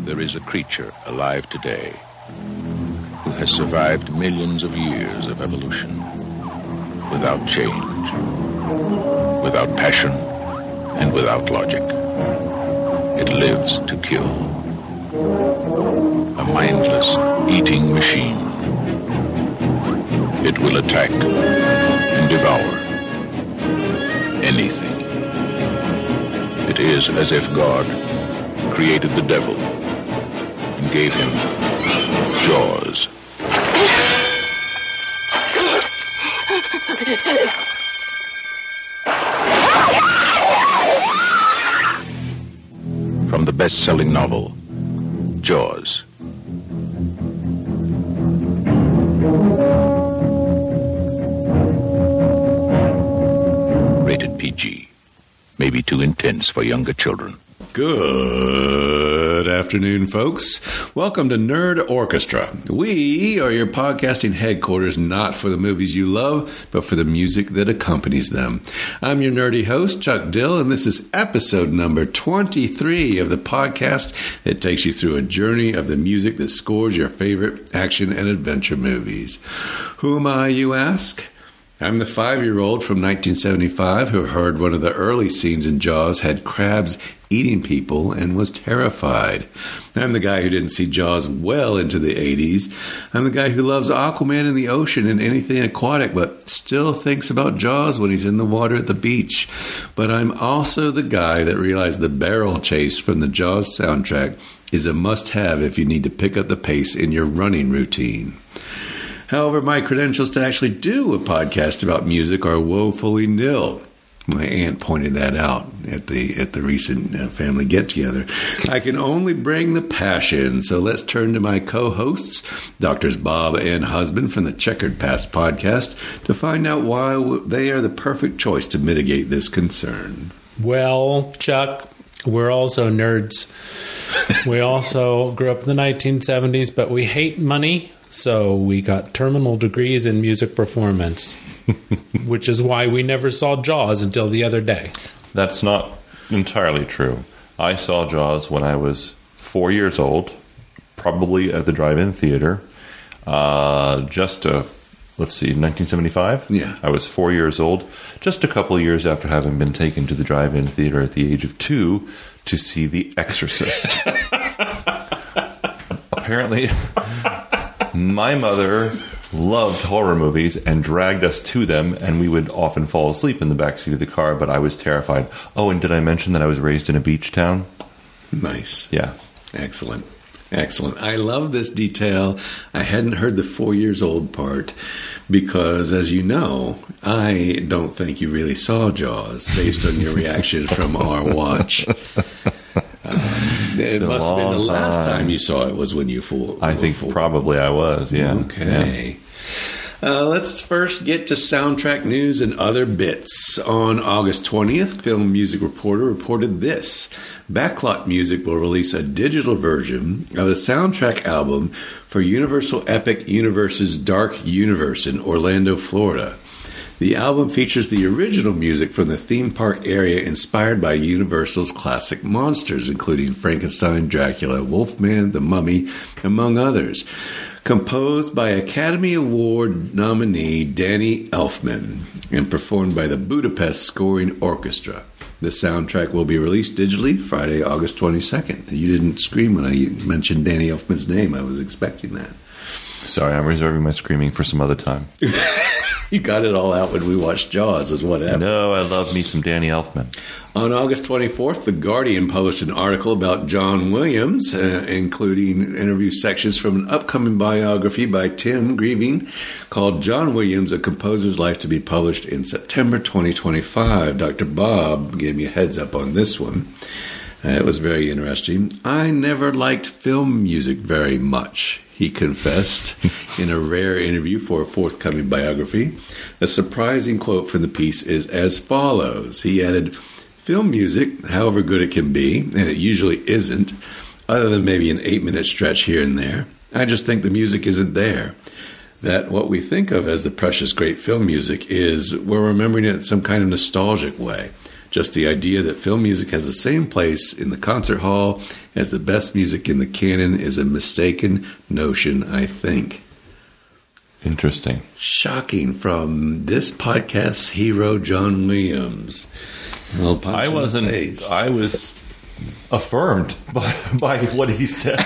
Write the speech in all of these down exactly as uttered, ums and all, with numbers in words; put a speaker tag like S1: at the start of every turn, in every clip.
S1: there is a creature alive today who has survived millions of years of evolution without change, without passion, and without logic. It lives to kill. A mindless eating machine. It will attack and devour anything. It is as if God created the devil and gave him jaws. From the best-selling novel, Jaws. Rated P G. Maybe too intense for younger children.
S2: Good afternoon, folks. Welcome to Nerd Orchestra. We are your podcasting headquarters, not for the movies you love, but for the music that accompanies them. I'm your nerdy host, Chuck Dill, and this is episode number twenty-three of the podcast that takes you through a journey of the music that scores your favorite action and adventure movies. Who am I, you ask? I'm the five-year-old from nineteen seventy-five who heard one of the early scenes in Jaws had crabs eating people and was terrified. I'm the guy who didn't see Jaws well into the eighties. I'm the guy who loves Aquaman in the ocean and anything aquatic, but still thinks about Jaws when he's in the water at the beach. But I'm also the guy that realized the barrel chase from the Jaws soundtrack is a must-have if you need to pick up the pace in your running routine. However, my credentials to actually do a podcast about music are woefully nil. My aunt pointed that out at the at the recent uh, family get-together. I can only bring the passion, so let's turn to my co-hosts, Doctors Bob and Husband from the Checkered Past podcast, to find out why they are the perfect choice to mitigate this concern.
S3: Well, Chuck, we're also nerds. We also grew up in the nineteen seventies, but we hate money. So we got terminal degrees in music performance, which is why we never saw Jaws until the other day.
S4: That's not entirely true. I saw Jaws when I was four years old, probably at the drive-in theater. Uh, just, a, let's see, nineteen seventy-five?
S2: Yeah.
S4: I was four years old, just a couple of years after having been taken to the drive-in theater at the age of two to see The Exorcist. Apparently... My mother loved horror movies and dragged us to them, and we would often fall asleep in the backseat of the car, but I was terrified. Oh, and did I mention that I was raised in a beach town?
S2: Nice.
S4: Yeah.
S2: Excellent. Excellent. I love this detail. I hadn't heard the four years old part because, as you know, I don't think you really saw Jaws based on your reaction from our watch. Um, it must have been the time. Last time you saw it was when you fooled.
S4: I think fooled. Probably I was, yeah.
S2: Okay. Yeah. Uh, let's first get to soundtrack news and other bits. On August twentieth, Film Music Reporter reported this. Backlot Music will release a digital version of the soundtrack album for Universal Epic Universe's Dark Universe in Orlando, Florida. The album features the original music from the theme park area inspired by Universal's classic monsters, including Frankenstein, Dracula, Wolfman, The Mummy, among others. Composed by Academy Award nominee Danny Elfman and performed by the Budapest Scoring Orchestra. The soundtrack will be released digitally Friday, August twenty-second. You didn't scream when I mentioned Danny Elfman's name. I was expecting that.
S4: Sorry, I'm reserving my screaming for some other time.
S2: You got it all out when we watched Jaws, is what happened.
S4: No, I love me some Danny Elfman.
S2: On August twenty-fourth, The Guardian published an article about John Williams, uh, including interview sections from an upcoming biography by Tim Grieving called John Williams, A Composer's Life, to be published in September twenty twenty-five. Doctor Bob gave me a heads up on this one. Uh, it was very interesting. I never liked film music very much, he confessed in a rare interview for a forthcoming biography. A surprising quote from the piece is as follows. He added, film music, however good it can be, and it usually isn't, other than maybe an eight-minute stretch here and there, I just think the music isn't there. That what we think of as the precious great film music is we're remembering it in some kind of nostalgic way. Just the idea that film music has the same place in the concert hall as the best music in the canon is a mistaken notion, I think.
S4: Interesting.
S2: Shocking from this podcast's hero, John Williams. Well,
S4: I wasn't. I was affirmed by, by what he said.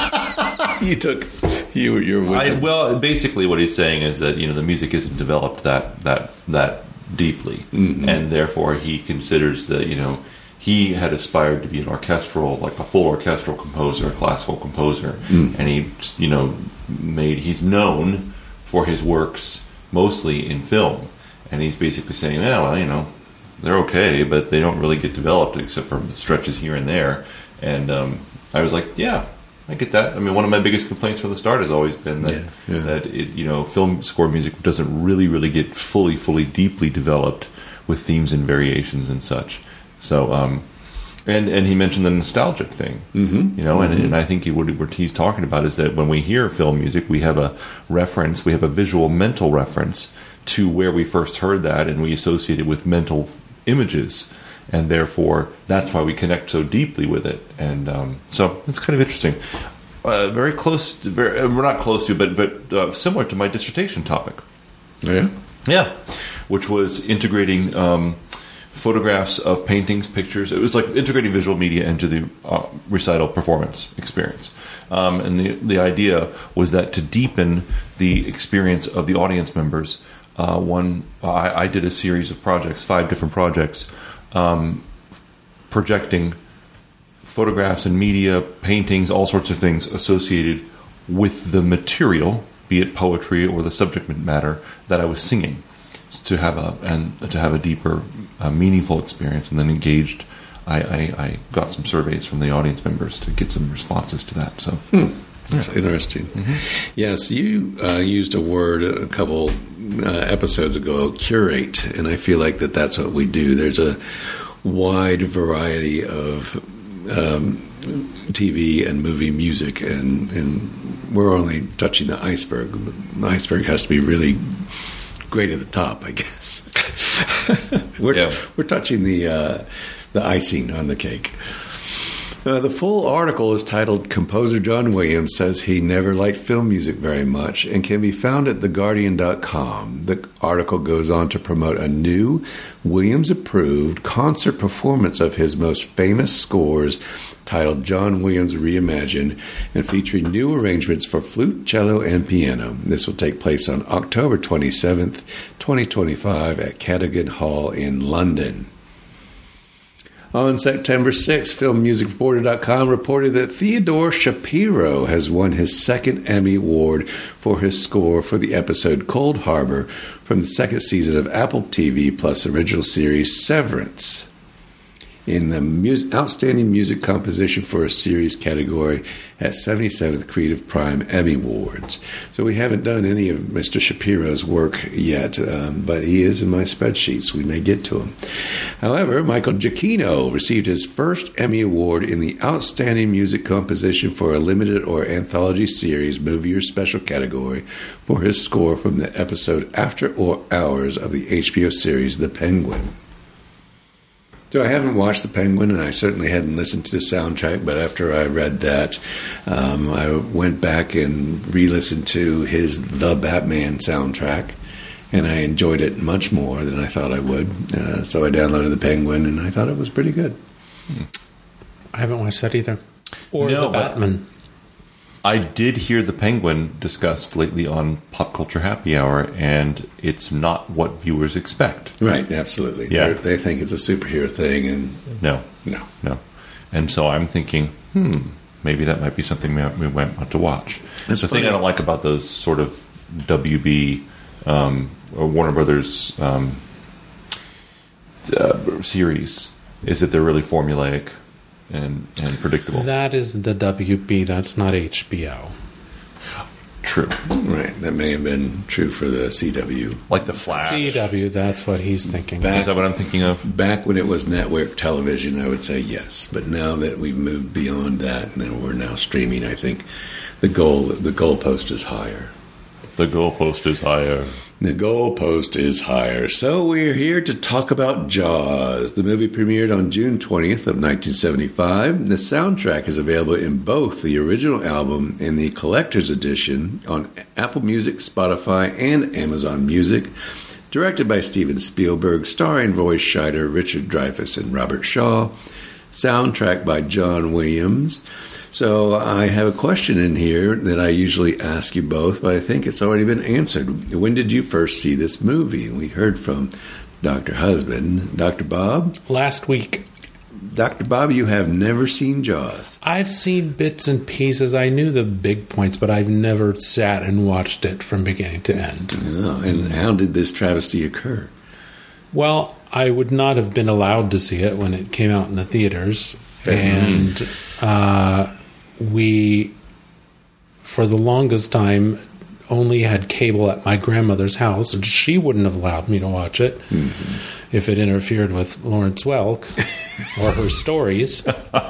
S2: you took you. You're with
S4: I,
S2: him.
S4: Well, basically, what he's saying is that you know the music isn't developed that that that deeply, mm-hmm. and therefore he considers that you know he had aspired to be an orchestral, like a full orchestral composer, a classical composer, mm. and he you know made he's known for his works mostly in film, and he's basically saying, yeah, well, you know. They're okay, but they don't really get developed except for the stretches here and there. And um, I was like, yeah, I get that. I mean, one of my biggest complaints from the start has always been that, yeah, yeah. that it, you know, film score music doesn't really, really get fully, fully, deeply developed with themes and variations and such. So, um, and and he mentioned the nostalgic thing, mm-hmm. you know, mm-hmm. and, and I think he, what, what he's talking about is that when we hear film music, we have a reference, we have a visual mental reference to where we first heard that, and we associate it with mental images, and therefore that's why we connect so deeply with it. And um, so it's kind of interesting. Uh, very close, to, very, uh, we're not close to, but but uh, similar to my dissertation topic.
S2: Oh, yeah,
S4: yeah, which was integrating um, photographs of paintings, pictures. It was like integrating visual media into the uh, recital performance experience. Um, and the the idea was that to deepen the experience of the audience members. Uh, one, I, I did a series of projects, five different projects, um, projecting photographs and media, paintings, all sorts of things associated with the material, be it poetry or the subject matter that I was singing, to have a and to have a deeper, uh, meaningful experience, and then engaged. I, I, I got some surveys from the audience members to get some responses to that. So.
S2: Hmm. That's yeah. interesting. Mm-hmm. Yes, you uh, used a word a couple uh, episodes ago, curate, and I feel like that that's what we do. There's a wide variety of um, T V and movie music, and, and we're only touching the iceberg. The iceberg has to be really great at the top, I guess. we're, yeah. we're touching the uh, the icing on the cake. Uh, the full article is titled Composer John Williams Says He Never Liked Film Music Very Much and can be found at the guardian dot com. The article goes on to promote a new Williams-approved concert performance of his most famous scores titled John Williams Reimagined and featuring new arrangements for flute, cello, and piano. This will take place on October twenty-seventh, twenty twenty-five at Cadogan Hall in London. On September sixth, film music reporter dot com reported that Theodore Shapiro has won his second Emmy Award for his score for the episode Cold Harbor from the second season of Apple T V Plus original series Severance in the music, Outstanding Music Composition for a Series category at seventy-seventh Creative Prime Emmy Awards. So we haven't done any of Mister Shapiro's work yet, um, but he is in my spreadsheets. We may get to him. However, Michael Giacchino received his first Emmy Award in the Outstanding Music Composition for a Limited or Anthology Series, Movie or Special category for his score from the episode After Hours of the H B O series The Penguin. So I haven't watched The Penguin, and I certainly hadn't listened to the soundtrack, but after I read that, um, I went back and re-listened to his The Batman soundtrack, and I enjoyed it much more than I thought I would. Uh, so I downloaded The Penguin, and I thought it was pretty good.
S3: I haven't watched that either. Or
S4: no,
S3: The Batman.
S4: I did hear The Penguin discussed lately on Pop Culture Happy Hour, and it's not what viewers expect.
S2: Right, absolutely.
S4: Yeah.
S2: They're, they think it's a superhero thing, and
S4: no,
S2: no,
S4: no. And so I'm thinking, hmm, maybe that might be something we, we might want to watch. That's the funny. thing I don't like about those sort of W B um, or Warner Brothers um, uh, series is that they're really formulaic. And, and predictable.
S3: That is the W B. That's not H B O.
S4: True.
S2: Right. That may have been true for the C W.
S4: Like the Flash.
S3: C W, that's what he's thinking.
S4: Back, is that what I'm thinking of?
S2: Back when it was network television, I would say yes. But now that we've moved beyond that, and we're now streaming, I think the goal the goalpost is higher.
S4: The goalpost is higher.
S2: The goalpost is higher. So we're here to talk about Jaws. The movie premiered on June twentieth of nineteen seventy-five. The soundtrack is available in both the original album and the collector's edition on Apple Music, Spotify, and Amazon Music. Directed by Steven Spielberg, starring Roy Scheider, Richard Dreyfuss, and Robert Shaw. Soundtrack by John Williams. So I have a question in here that I usually ask you both, but I think it's already been answered. When did you first see this movie? We heard from Doctor Husband. Doctor Bob?
S3: Last week.
S2: Doctor Bob, you have never seen Jaws.
S3: I've seen bits and pieces. I knew the big points, but I've never sat and watched it from beginning to end.
S2: Oh, and how did this travesty occur?
S3: Well, I would not have been allowed to see it when it came out in the theaters. And uh, we, for the longest time, only had cable at my grandmother's house, and she wouldn't have allowed me to watch it mm-hmm. if it interfered with Lawrence Welk or her stories.
S2: Get
S3: and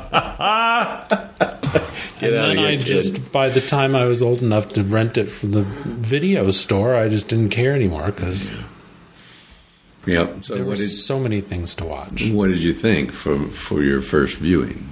S3: then
S2: here,
S3: I
S2: kid.
S3: just, by the time I was old enough to rent it from the video store, I just didn't care anymore because
S2: Yep. So
S3: there
S2: what
S3: were
S2: did
S3: so many things to watch.
S2: what did you think for for your first viewing?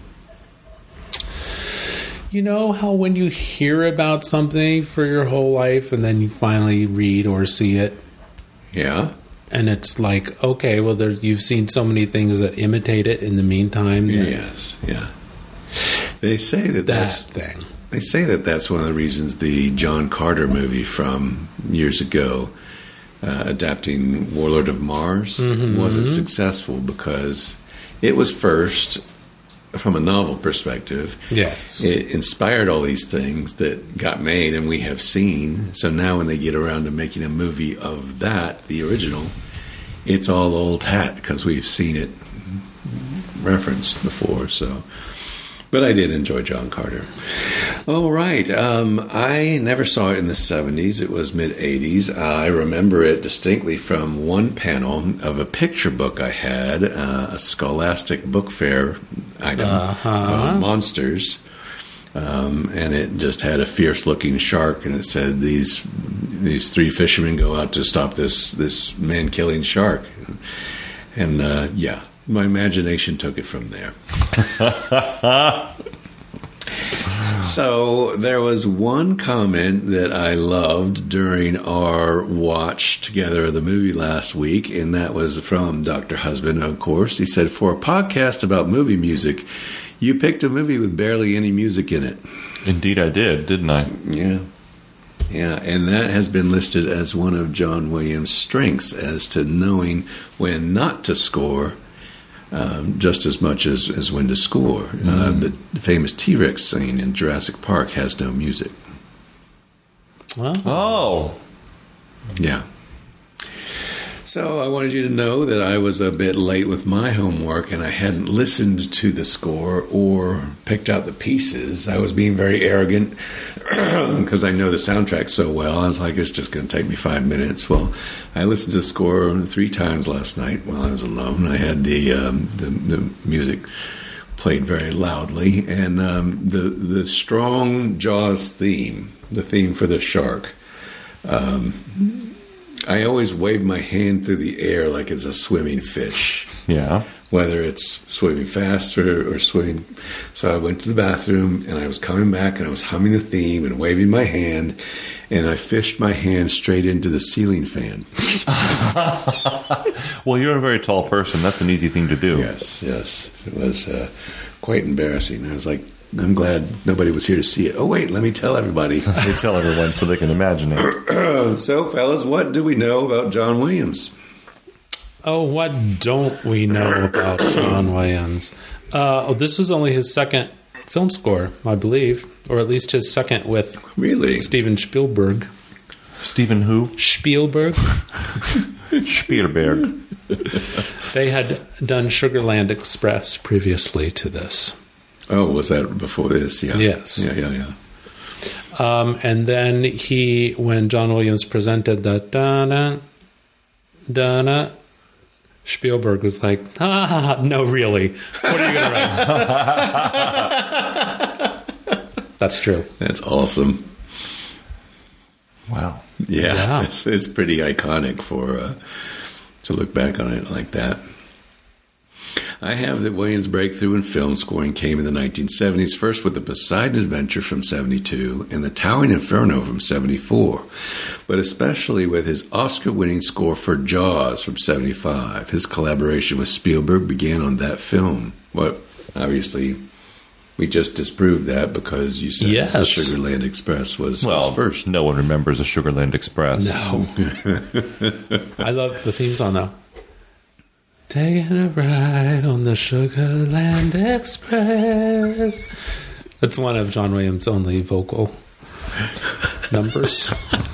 S3: You know how when you hear about something for your whole life and then you finally read or see it,
S2: Yeah.
S3: and it's like, okay, well, there, you've seen so many things that imitate it in the meantime. that-
S2: Yes. Yeah. They say that
S3: That
S2: that's
S3: thing.
S2: they say that that's one of the reasons the John Carter movie from years ago, uh, adapting Warlord of Mars,
S3: Mm-hmm.
S2: wasn't successful because it was first from a novel perspective.
S3: Yes.
S2: It inspired all these things that got made and we have seen. So now when they get around to making a movie of that, the original, it's all old hat because we've seen it referenced before. So, but I did enjoy John Carter. All right. Um, I never saw it in the seventies. It was mid-eighties. I remember it distinctly from one panel of a picture book I had, uh, a Scholastic Book Fair item,
S3: Uh-huh.
S2: uh, Monsters. Um, and it just had a fierce-looking shark, and it said, these these three fishermen go out to stop this, this man-killing shark. And, uh, yeah, my imagination took it from there. So there was one comment that I loved during our watch together of the movie last week, and that was from Doctor Husband, of course. He said, for a podcast about movie music, you picked a movie with barely any music in it.
S4: Indeed, I did, didn't I?
S2: Yeah. Yeah, and that has been listed as one of John Williams' strengths as to knowing when not to score um, just as much as, as when to score. Mm. Uh, the famous T-Rex scene in Jurassic Park has no music.
S3: Well,
S4: Oh.
S2: Yeah. So I wanted you to know that I was a bit late with my homework and I hadn't listened to the score or picked out the pieces. I was being very arrogant because I know the soundtrack so well. I was like, it's just going to take me five minutes. Well, I listened to the score three times last night while I was alone. I had the um, the, the music played very loudly, and um, the the strong Jaws theme, the theme for the shark. Um, I always wave my hand through the air like it's a swimming fish.
S4: Yeah.
S2: Whether it's swimming faster or swimming. So I went to the bathroom and I was coming back and I was humming the theme and waving my hand, and I fished my hand straight into the ceiling fan.
S4: Well, you're a very tall person. That's an easy thing to do.
S2: Yes, yes. It was uh, quite embarrassing. I was like, I'm glad nobody was here to see it. Oh, wait, let me tell everybody.
S4: They tell everyone so they can imagine it.
S2: So, fellas, what do we know about John Williams?
S3: oh, what don't we know about John Williams? Uh, oh, this was only his second film score, I believe, or at least his second with
S2: Really?
S3: Steven Spielberg.
S4: Stephen who?
S3: Spielberg.
S4: Spielberg.
S3: They had done Sugarland Express previously to this.
S2: Oh, was that before this? Yeah.
S3: Yes.
S2: Yeah, yeah, yeah.
S3: Um, and then he, when John Williams presented the da-na, da-na, Spielberg was like, ah, no, really. What are you going to write? That's true.
S2: That's awesome.
S4: Wow.
S2: Yeah,
S3: Yeah.
S2: It's, it's pretty iconic for uh, to look back on it like that. I have that Williams' breakthrough in film scoring came in the nineteen seventies, first with the Poseidon Adventure from seventy-two and the Towering Inferno from seventy-four, but especially with his Oscar-winning score for Jaws from seventy-five. His collaboration with Spielberg began on that film. Well, obviously, we just disproved that because you said
S3: Yes.
S2: the Sugarland Express was,
S4: Well,
S2: was first.
S4: no one remembers a Sugarland Express.
S3: No. I love the theme song, though. Taking a ride on the Sugarland Express. That's one of John Williams' only vocal numbers.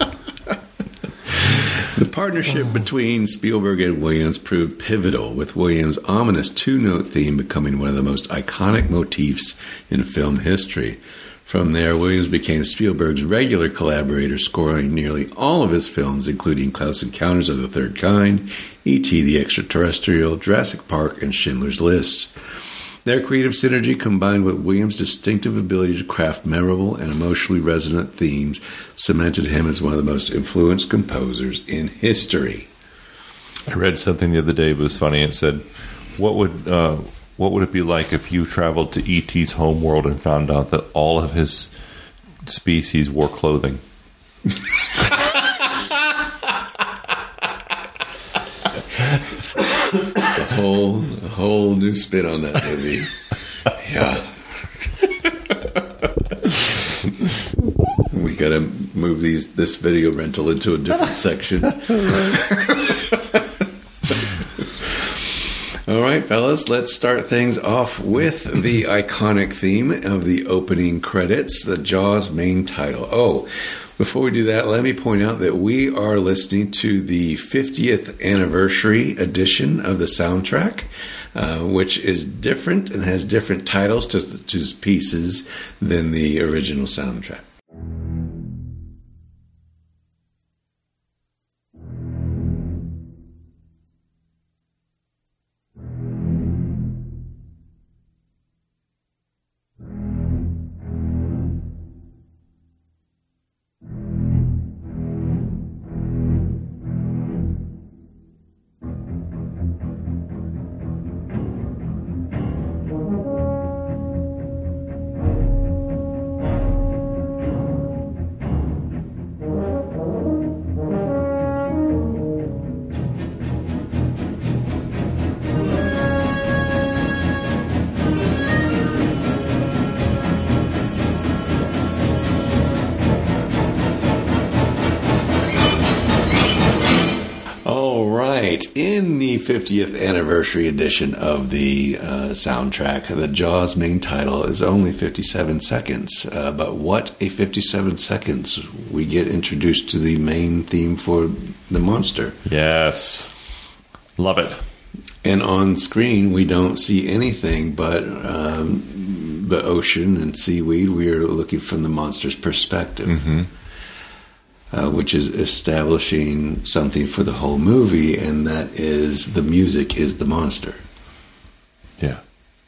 S2: The partnership between Spielberg and Williams proved pivotal, with Williams' ominous two-note theme becoming one of the most iconic motifs in film history. From there, Williams became Spielberg's regular collaborator, scoring nearly all of his films, including Close Encounters of the Third Kind, E T the Extraterrestrial, Jurassic Park, and Schindler's List. Their creative synergy, combined with Williams' distinctive ability to craft memorable and emotionally resonant themes, cemented him as one of the most influenced composers in history.
S4: I read something the other day. It was funny. It said, "What would uh, what would it be like if you traveled to E T's homeworld and found out that all of his species wore clothing?"
S2: It's a whole, a whole new spin on that movie. Yeah. We got to move these this video rental into a different section. All right, fellas, let's start things off with the iconic theme of the opening credits, the Jaws main title. Oh, before we do that, let me point out that we are listening to the fiftieth anniversary edition of the soundtrack, uh, which is different and has different titles to, to pieces than the original soundtrack. In the fiftieth anniversary edition of the uh, soundtrack, the Jaws main title is only fifty-seven seconds. Uh, but what a fifty-seven seconds! We get introduced to the main theme for the monster.
S4: Yes. Love it.
S2: And on screen, we don't see anything but um, the ocean and seaweed. We are looking from the monster's perspective. Mm-hmm. Uh, which is establishing something for the whole movie, and that is the music is the monster.
S4: Yeah.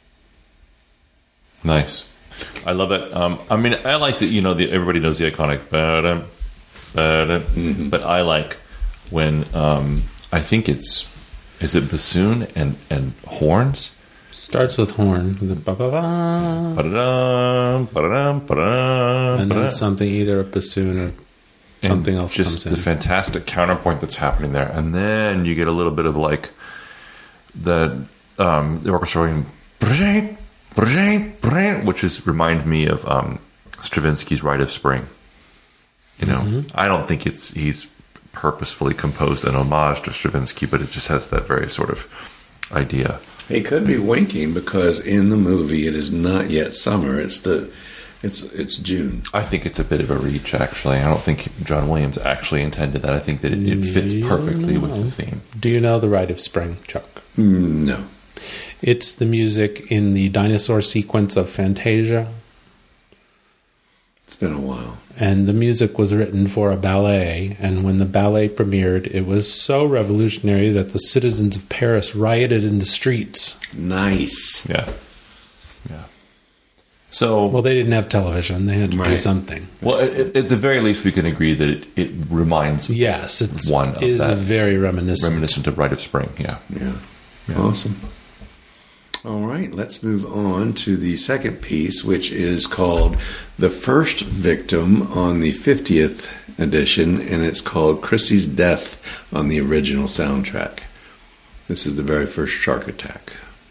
S4: Nice. I love it. Um, I mean, I like that, you know, the, everybody knows the iconic, ba-dum, ba-dum, mm-hmm. but I like when, um, I think it's, is it bassoon and, and horns?
S3: Starts with horn. The ba-ba-ba.
S4: Ba-da-dum, ba-da-dum, ba-da-dum,
S3: And then
S4: ba-da-dum.
S3: something, either a bassoon or something
S4: and
S3: else
S4: just
S3: comes
S4: the
S3: in.
S4: fantastic counterpoint that's happening there, and then you get a little bit of like the um, the orchestra going, "Brrrr, brrrr, brrrr," which is remind me of um, Stravinsky's Rite of Spring. You know, mm-hmm. I don't think it's he's purposefully composed an homage to Stravinsky, but it just has that very sort of idea.
S2: He could be winking because in the movie it is not yet summer. It's the It's it's June.
S4: I think it's a bit of a reach, actually. I don't think John Williams actually intended that. I think that it, it fits perfectly with the theme.
S3: Do you know the Rite of Spring, Chuck?
S2: Mm, no.
S3: It's the music in the dinosaur sequence of Fantasia.
S2: It's been a while.
S3: And the music was written for a ballet. And when the ballet premiered, it was so revolutionary that the citizens of Paris rioted in the streets.
S2: Nice.
S4: Yeah. Yeah. So,
S3: Well, they didn't have television. They had to do
S2: Right.
S3: something.
S4: well, at, at the very least, we can agree that it, it reminds
S3: Yes, it's
S4: One of
S3: is
S4: that.
S3: very reminiscent.
S4: reminiscent of Rite of Spring. Yeah.
S2: Yeah. Awesome. All right, let's move on to the second piece, which is called The First Victim on the fiftieth edition, and it's called Chrissy's Death on the original soundtrack. This is the very first shark attack.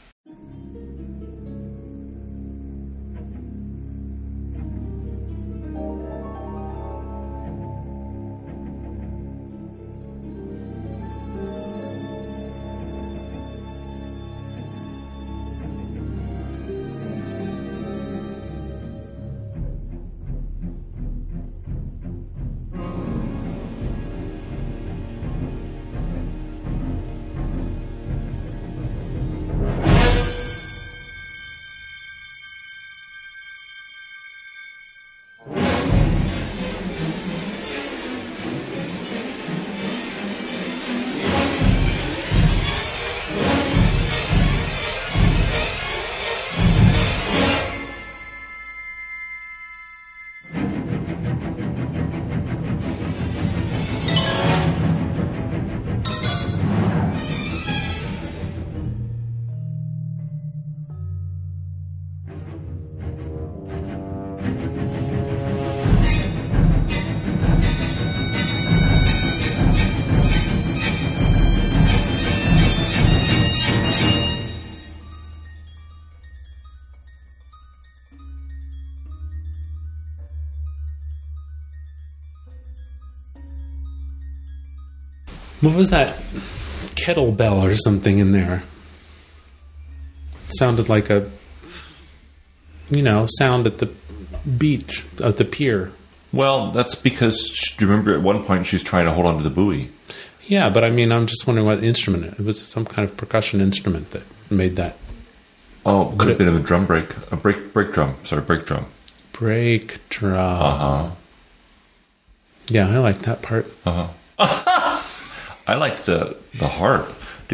S3: What was that? Kettlebell or something in there. Sounded like a, you know, sound at the beach, at the pier.
S4: Well, that's because, she, do you remember at one point she's trying to hold on to the buoy?
S3: Yeah, but I mean, I'm just wondering what instrument it, it was. Some kind of percussion instrument that made that
S4: Oh, could have been a drum break, a break, break drum. Sorry, break drum.
S3: break drum.
S4: Uh huh.
S3: Yeah, I like that part.
S4: Uh huh. I liked the the harp.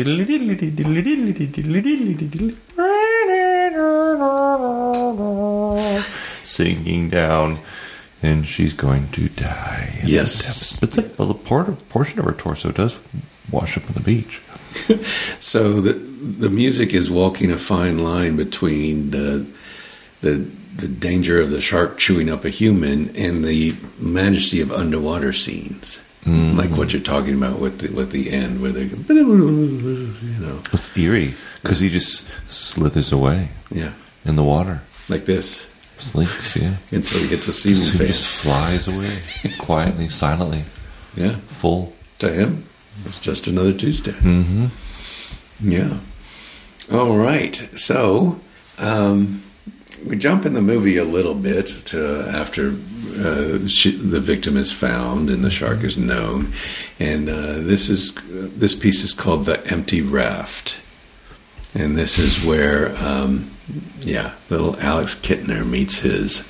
S4: Singing down, and she's going to die. in
S2: Yes.
S4: the depths. But the, well, the part, portion of her torso does wash up on the beach.
S2: So the the music is walking a fine line between the the the danger of the shark chewing up a human and the majesty of underwater scenes,
S4: Mm-hmm.
S2: like what you're talking about with the with the end where they, you know,
S4: It's eerie because he just slithers away
S2: yeah,
S4: in the water.
S2: like this
S4: Slinks, yeah.
S2: until he gets a
S4: So
S2: ceiling
S4: he
S2: fan.
S4: just flies away quietly, silently,
S2: Yeah,
S4: full.
S2: to him, it's just another Tuesday.
S4: Mm-hmm.
S2: Yeah. All right. So um, we jump in the movie a little bit to after uh, she, the victim is found and the shark is known, and uh, this is this piece is called The Empty Raft, and this is where um, yeah, little Alex Kittner meets his.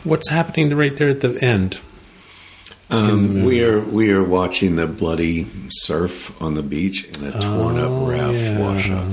S3: What's happening right there at the end?
S2: Um, we are we are watching the bloody surf on the beach and a torn
S3: Oh,
S2: up raft
S3: yeah.
S2: wash up.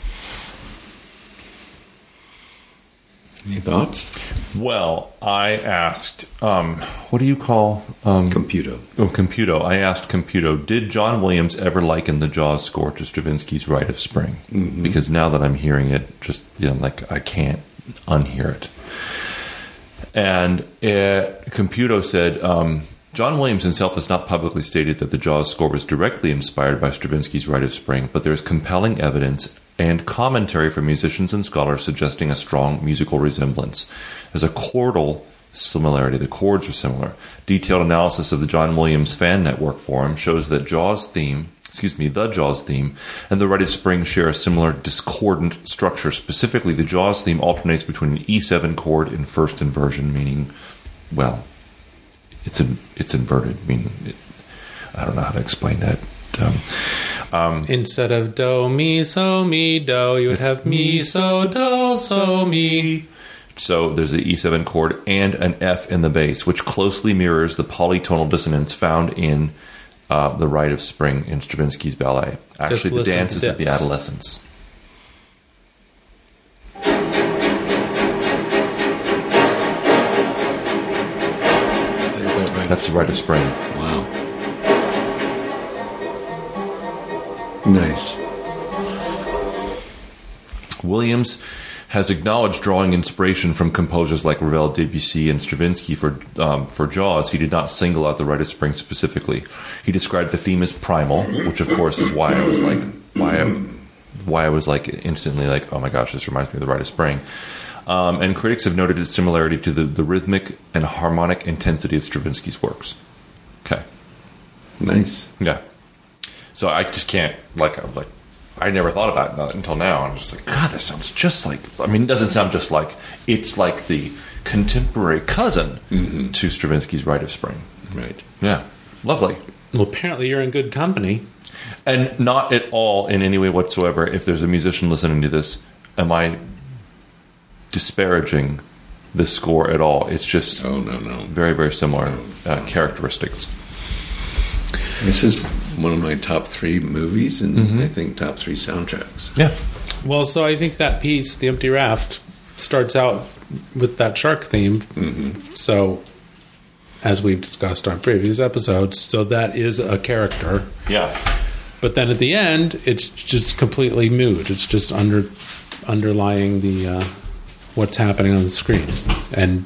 S2: Any thoughts?
S4: Well, I asked, um, what do you call um,
S2: Computo.
S4: Oh, Computo. I asked Computo, did John Williams ever liken the Jaws score to Stravinsky's Rite of Spring? Mm-hmm. Because now that I'm hearing it, just, you know, like, I can't unhear it. And it, Computo said, um, John Williams himself has not publicly stated that the Jaws score was directly inspired by Stravinsky's Rite of Spring, but there is compelling evidence and commentary from musicians and scholars suggesting a strong musical resemblance. There's a chordal similarity. The chords are similar. Detailed analysis of the John Williams Fan Network forum shows that Jaws theme, excuse me, the Jaws theme and the Rite of Spring share a similar discordant structure. Specifically, the Jaws theme alternates between an E seven chord in first inversion, meaning, well, it's in, it's inverted, meaning, it, I don't know how to explain that. Um, um,
S3: Instead of do, mi, so, mi, do, you would have mi, so, do, so, mi.
S4: So there's the E seven chord and an F in the bass, which closely mirrors the polytonal dissonance found in uh, the Rite of Spring in Stravinsky's ballet. Actually, the
S3: listen to
S4: dances of the
S3: this.
S4: adolescents.
S2: Is that right?
S4: That's the Rite of Spring.
S2: Wow. Nice.
S4: Williams has acknowledged drawing inspiration from composers like Ravel, Debussy, and Stravinsky for um, for Jaws. He did not single out the Rite of Spring specifically. He described the theme as primal, which of course is why I was like, why I, why I was like instantly like, oh my gosh, this reminds me of the Rite of Spring. Um, and critics have noted its similarity to the, the rhythmic and harmonic intensity of Stravinsky's works. Okay,
S2: Nice.
S4: yeah. So I just can't like I was like. I never thought about that until now. I'm just like, God, that sounds just like... I mean, it doesn't sound just like... It's like the contemporary cousin mm-hmm. to Stravinsky's Rite of Spring.
S2: Right.
S4: Yeah. Lovely.
S3: Well, apparently you're in good company.
S4: And not at all in any way whatsoever, if there's a musician listening to this, am I disparaging this score at all? It's just
S2: Oh, no, no.
S4: very, very similar uh, characteristics.
S2: This is one of my top three movies and
S4: Mm-hmm.
S2: I think top three soundtracks.
S4: Yeah.
S3: Well, so I think that piece, The Empty Raft, starts out with that shark theme. Mm-hmm. So, as we've discussed on previous episodes, so that is a character.
S4: Yeah.
S3: But then at the end, it's just completely mood. It's just under underlying the uh, what's happening on the screen and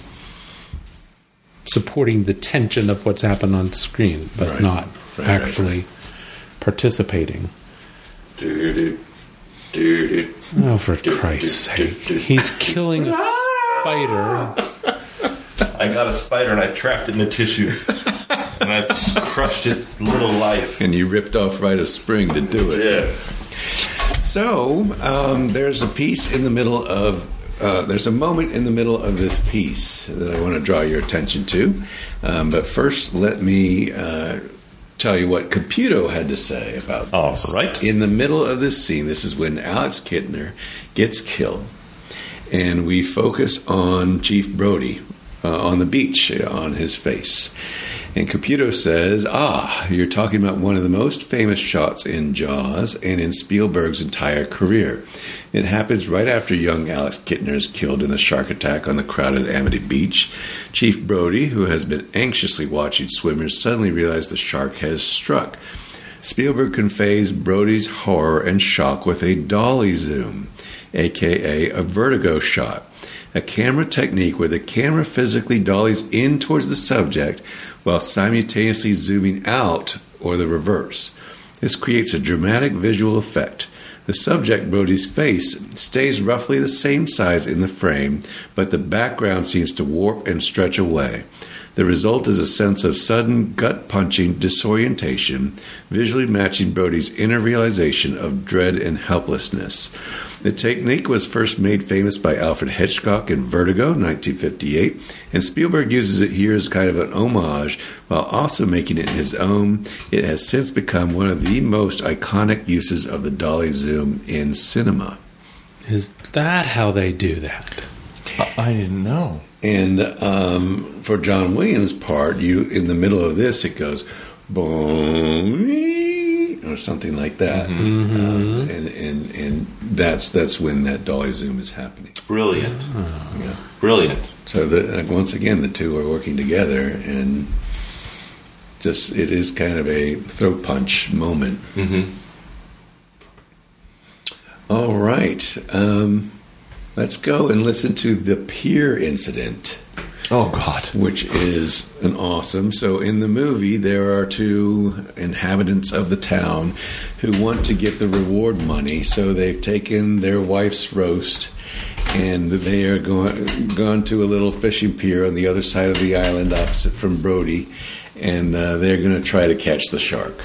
S3: supporting the tension of what's happened on screen, but
S2: Right.
S3: not
S2: Right,
S3: actually
S2: right,
S3: participating.
S2: Do-do, do-do.
S3: Oh, for Christ's sake. He's killing a spider.
S4: I got a spider and I trapped it in a tissue. And I've crushed its little life.
S2: And you ripped off Rite of Spring to do it.
S4: Yeah.
S2: So, um, there's a piece in the middle of, uh, there's a moment in the middle of this piece that I want to draw your attention to. Um, but first, let me uh, tell you what Computo had to say about
S4: All
S2: this.
S4: right.
S2: In the middle of this scene, this is when Alex Kittner gets killed. And we focus on Chief Brody uh, on the beach, uh, on his face. And Computo says, ah, you're talking about one of the most famous shots in Jaws and in Spielberg's entire career. It happens right after young Alex Kittner is killed in the shark attack on the crowded Amity Beach. Chief Brody, who has been anxiously watching swimmers, suddenly realizes the shark has struck. Spielberg conveys Brody's horror and shock with a dolly zoom, a k a a vertigo shot, a camera technique where the camera physically dollies in towards the subject while simultaneously zooming out or the reverse. This creates a dramatic visual effect. The subject, Brody's face, stays roughly the same size in the frame, but the background seems to warp and stretch away. The result is a sense of sudden, gut-punching disorientation, visually matching Brody's inner realization of dread and helplessness. The technique was first made famous by Alfred Hitchcock in Vertigo, nineteen fifty-eight, and Spielberg uses it here as kind of an homage while also making it his own. It has since become one of the most iconic uses of the dolly zoom in cinema.
S3: Is that how they do that?
S4: I didn't know.
S2: And um, for John Williams' part, you in the middle of this, it goes boom or something like that,
S3: Mm-hmm.
S2: um, and and and that's that's when that dolly zoom is happening.
S4: Brilliant.
S2: Yeah.
S4: Brilliant.
S2: So the, once again, the two are working together, and just it is kind of a throat punch moment.
S4: Mm-hmm.
S2: All right, um, let's go and listen to the pier incident,
S4: Oh, God.
S2: which is an awesome. So in the movie, there are two inhabitants of the town who want to get the reward money. So they've taken their wife's roast, and they are going gone to a little fishing pier on the other side of the island, opposite from Brody, and uh, they're going to try to catch the shark.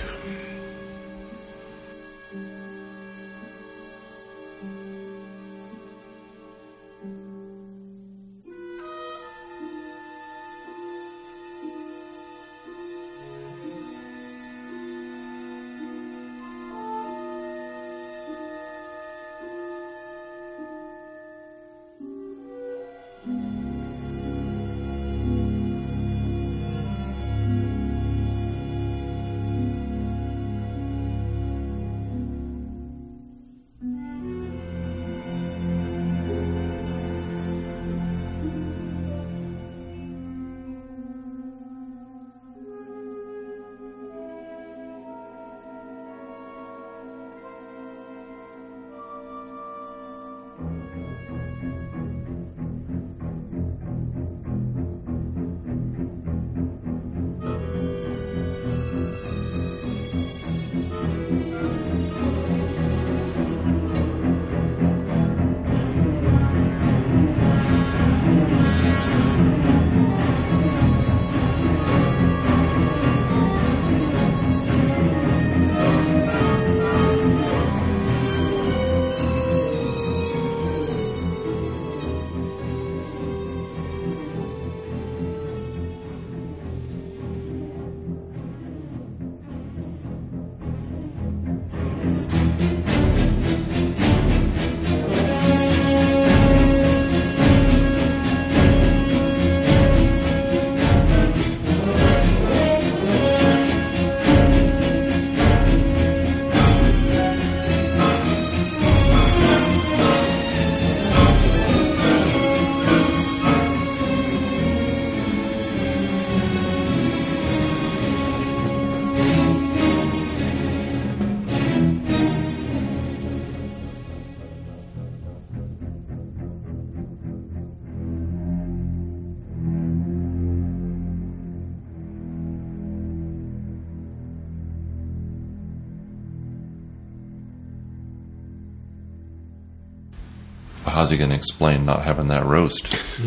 S4: How's he going to explain not having that roast?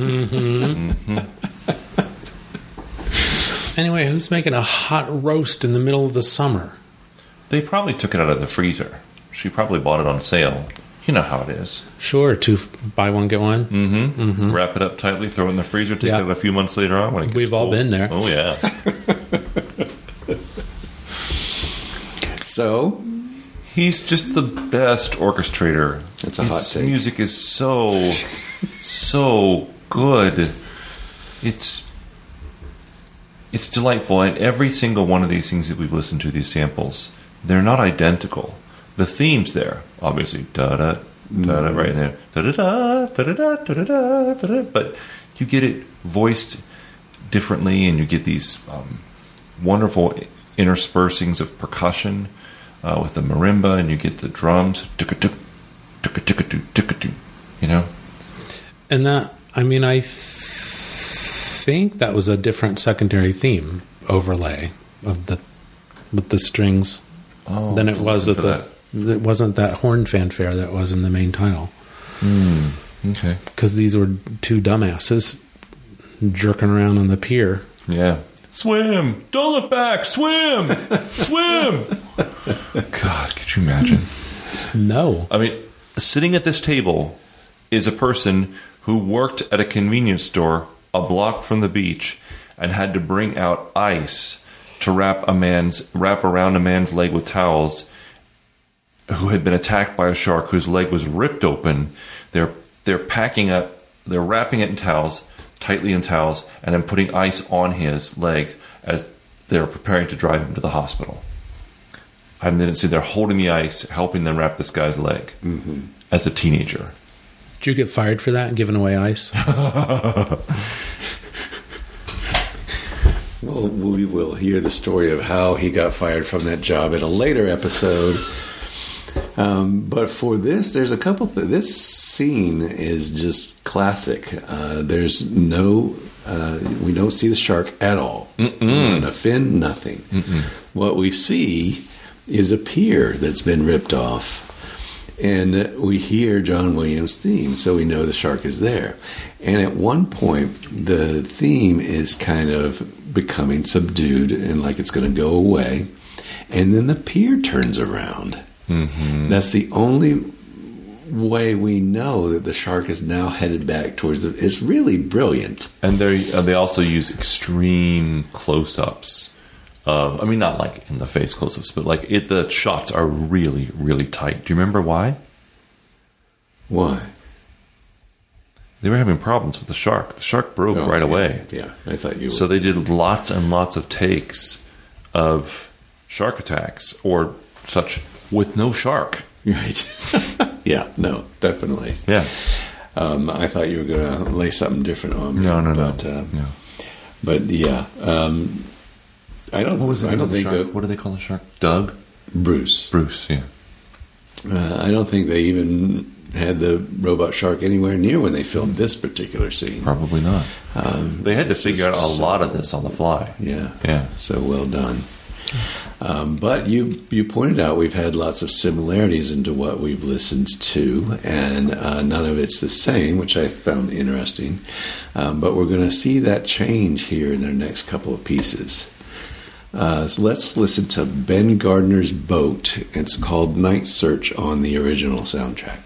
S3: Mm-hmm. Anyway, who's making a hot roast in the middle of the summer?
S4: They probably took it out of the freezer. She probably bought it on sale. You know how it is.
S3: Sure, to buy one, get one.
S4: Mm-hmm. Mm-hmm. Wrap it up tightly, throw it in the freezer, take
S3: Yeah.
S4: it out a few months later on. When it gets
S3: We've all
S4: cold.
S3: been there.
S4: Oh, yeah.
S2: So
S4: He's just the best orchestrator.
S2: That's a
S4: His
S2: hot take.
S4: music is so, so good. It's it's delightful. And every single one of these things that we've listened to, these samples, they're not identical. The theme's there, obviously. Da-da, da-da, right there. Da-da-da, da-da-da, da-da-da, da-da. But you get it voiced differently, and you get these um, wonderful interspersings of percussion uh, with the marimba, and you get the drums. Tuk-a-tuk, tuk-a-tuk-a-tuk, tuk-a-tuk, you know?
S3: And that, I mean, I th- think that was a different secondary theme overlay of the with the strings
S4: Oh,
S3: than it was
S4: listen
S3: at
S4: for
S3: the.
S4: that.
S3: It wasn't that horn fanfare that was in the main title,
S4: Okay.
S3: because these were two dumbasses jerking around on the pier.
S4: Yeah. Swim! Don't look back! Swim! Swim! God, could you imagine?
S3: No,
S4: I mean, sitting at this table is a person who worked at a convenience store a block from the beach and had to bring out ice to wrap a man's wrap around a man's leg with towels who had been attacked by a shark whose leg was ripped open. They're they're packing up they're wrapping it in towels, tightly in towels, and then putting ice on his legs as they're preparing to drive him to the hospital. I didn't see they're holding the ice, helping them wrap this guy's leg mm-hmm. as a teenager.
S3: Did you get fired for that, giving away ice?
S2: Well, we will hear the story of how he got fired from that job in a later episode. Um, but for this, there's a couple. Th- this scene is just classic. Uh, there's no, uh, we don't see the shark at all. Mm-mm. A fin, nothing. Mm-mm. What we see is a pier that's been ripped off. And we hear John Williams' theme, so we know the shark is there. And at one point, the theme is kind of becoming subdued and like it's going to go away. And then the pier turns around. Mm-hmm. That's the only way we know that the shark is now headed back towards the... It's really brilliant.
S4: And they uh, they also use extreme close-ups. Of, I mean, not like in the face close-ups, but like it, the shots are really, really tight. Do you remember why?
S2: Why?
S4: They were having problems with the shark. The shark broke oh, right
S2: yeah,
S4: away.
S2: Yeah, I thought you were.
S4: So they did lots and lots of takes of shark attacks or such with no shark.
S2: Right. Yeah, no, definitely.
S4: Yeah.
S2: Um, I thought you were going to lay something different on me.
S4: No, no,
S2: but,
S4: no.
S2: Uh,
S4: no.
S2: But yeah, um, I don't.
S4: What was
S2: I don't think
S4: shark?
S2: that,
S4: what do they call the shark? Doug?
S2: Bruce.
S4: Bruce. Yeah.
S2: Uh, I don't think they even had the robot shark anywhere near when they filmed this particular scene.
S4: Probably not.
S2: Um,
S4: they had to figure out a
S2: so,
S4: lot of this on the fly.
S2: Yeah.
S4: Yeah.
S2: So well done. Um, but you you pointed out we've had lots of similarities into what we've listened to, and uh, none of it's the same, which I found interesting. Um, but we're going to see that change here in their next couple of pieces. Uh, so let's listen to Ben Gardner's Boat. It's called Night Search on the original soundtrack.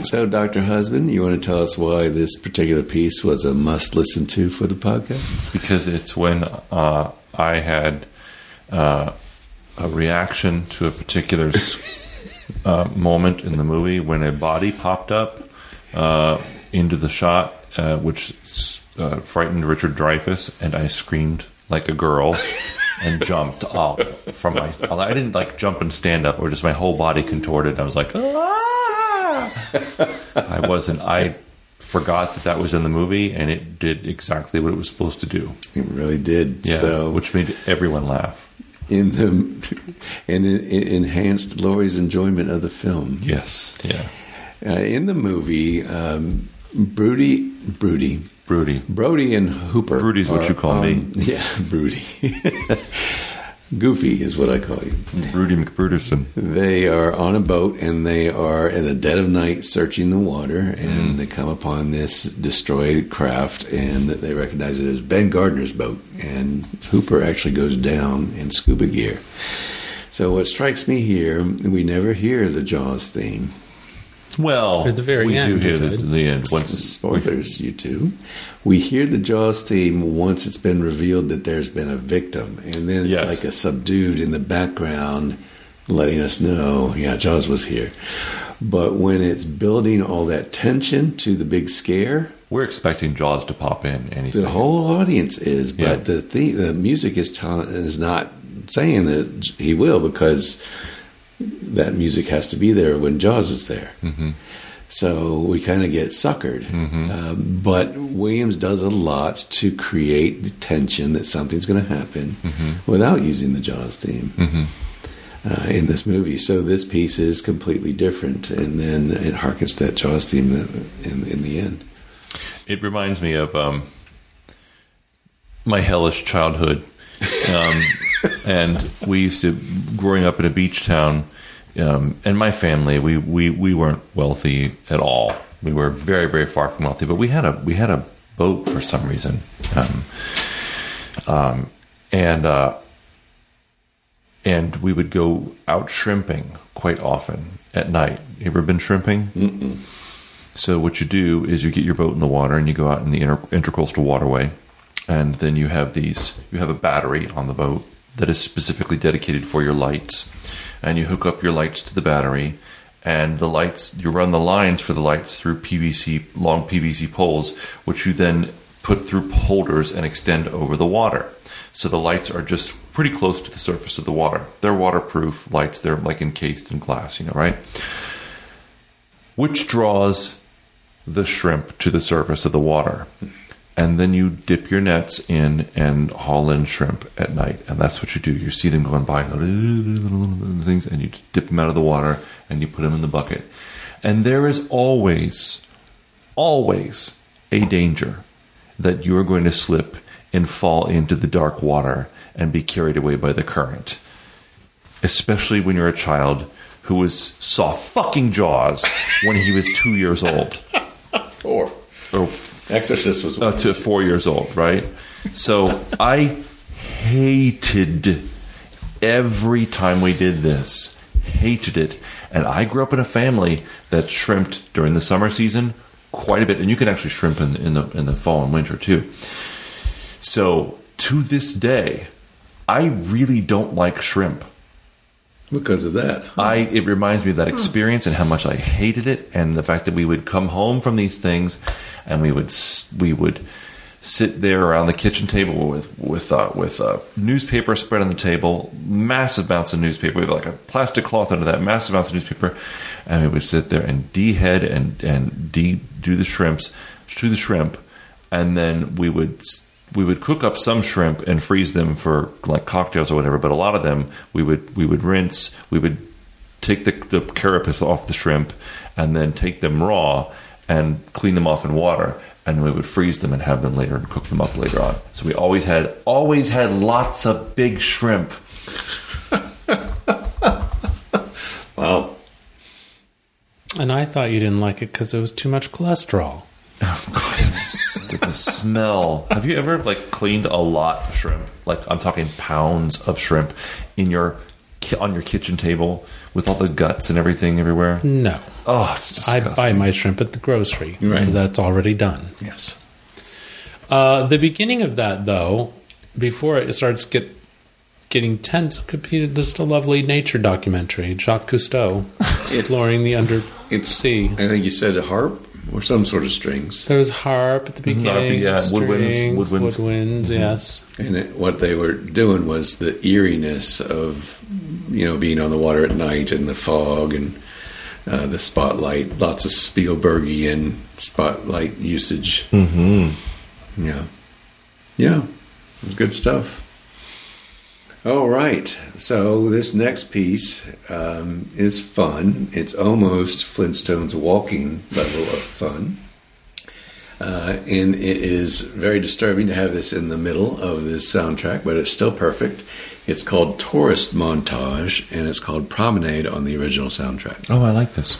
S2: So, Doctor Husband, you want to tell us why this particular piece was a must listen to for the podcast?
S4: Because it's when uh, I had uh, a reaction to a particular uh, moment in the movie when a body popped up uh, into the shot, uh, which uh, frightened Richard Dreyfuss, and I screamed like a girl and jumped up from my. I didn't like jump and stand up, or just my whole body contorted. I was like, ah! I wasn't. I forgot that that was in the movie, and it did exactly what it was supposed to do.
S2: It really did.
S4: Yeah,
S2: so,
S4: which made everyone laugh.
S2: In the and it, it enhanced Laurie's enjoyment of the film.
S4: Yes. Yeah.
S2: Uh, in the movie, um, Broody, Broody,
S4: Broody,
S2: Brody, and Hooper.
S4: Broody's what
S2: are,
S4: you call
S2: um,
S4: me.
S2: Yeah, Broody. Goofy is what I call you.
S4: Broody McBruderson.
S2: They are on a boat, and they are in the dead of night searching the water, and mm. they come upon this destroyed craft, and they recognize it as Ben Gardner's boat, and Hooper actually goes down in scuba gear. So what strikes me here, we never hear the Jaws theme.
S4: Well,
S3: at the very
S4: we
S3: end,
S4: do hear the, the end. Once
S2: spoilers, you two. We hear the Jaws theme once it's been revealed that there's been a victim, and then it's
S4: yes.
S2: like a subdued in the background, letting us know, yeah, Jaws was here. But when it's building all that tension to the big scare,
S4: we're expecting Jaws to pop in any
S2: the
S4: second.
S2: whole audience is, but
S4: Yeah.
S2: the the the music is telling is not saying that he will, because that music has to be there when Jaws is there.
S4: Mm-hmm.
S2: So we kind of get suckered.
S4: Mm-hmm.
S2: Um, but Williams does a lot to create the tension that something's going to happen
S4: Mm-hmm.
S2: without using the Jaws theme
S4: Mm-hmm.
S2: uh, in this movie. So this piece is completely different, and then it harkens to that Jaws theme in, in the end.
S4: It reminds me of um, my hellish childhood. Um, and we used to, growing up in a beach town, um, and my family, we, we, we weren't wealthy at all. We were very, very far from wealthy, but we had a we had a boat for some reason, um, um, and uh, and we would go out shrimping quite often at night. You ever been shrimping?
S2: Mm-mm.
S4: So what you do is you get your boat in the water and you go out in the inter- intercoastal waterway, and then you have these you have a battery on the boat that is specifically dedicated for your lights, and you hook up your lights to the battery, and the lights, you run the lines for the lights through P V C, long P V C poles, which you then put through holders and extend over the water. So the lights are just pretty close to the surface of the water. They're waterproof lights. They're like encased in glass, you know, right? Which draws the shrimp to the surface of the water. And then you dip your nets in and haul in shrimp at night. And that's what you do. You see them going by, things, and you dip them out of the water and you put them in the bucket. And there is always, always a danger that you are going to slip and fall into the dark water and be carried away by the current. Especially when you're a child who was saw fucking Jaws when he was two years old.
S2: Four.
S4: Or
S2: Exorcist was
S4: uh, to four years old, right? So I hated every time we did this. Hated it. And I grew up in a family that shrimped during the summer season quite a bit. And you can actually shrimp in, in the in the fall and winter too. So to this day, I really don't like shrimp.
S2: Because of that. Huh?
S4: I it reminds me of that experience and how much I hated it, and the fact that we would come home from these things, and we would we would sit there around the kitchen table with with uh, with uh, newspaper spread on the table, massive amounts of newspaper. We had like a plastic cloth under that, massive amounts of newspaper, and we would sit there and dehead and and de do the shrimps, chew the shrimp, and then we would. We would cook up some shrimp and freeze them for like cocktails or whatever, but a lot of them we would we would rinse. We would take the, the carapace off the shrimp and then take them raw and clean them off in water, and we would freeze them and have them later and cook them up later on. So we always had always had lots of big shrimp.
S2: Wow.
S3: And I thought you didn't like it because it was too much cholesterol.
S4: Oh God, the, the smell. Have you ever like cleaned a lot of shrimp? Like I'm talking pounds of shrimp in your ki- on your kitchen table with all the guts and everything everywhere?
S3: No.
S4: Oh, it's disgusting.
S3: I buy my shrimp at the grocery.
S2: Right.
S3: That's already done.
S2: Yes.
S3: Uh, the beginning of that, though, before it starts get getting tense, could be just a lovely nature documentary. Jacques Cousteau exploring the
S2: It's
S3: undersea.
S2: I think you said a harp or some sort of strings.
S3: There was harp at the beginning,
S4: yeah, woodwinds,
S3: strings,
S4: woodwinds.
S3: woodwinds, yes.
S2: And it, what they were doing was the eeriness of, you know, being on the water at night and the fog and uh, the spotlight. Lots of Spielbergian spotlight usage.
S4: Mm-hmm.
S2: Yeah. Yeah. It was good stuff. All right. So this next piece um, is fun. It's almost Flintstones walking level of fun. Uh, and it is very disturbing to have this in the middle of this soundtrack, but it's still perfect. It's called Tourist Montage, and it's called Promenade on the original soundtrack.
S4: Oh, I like this.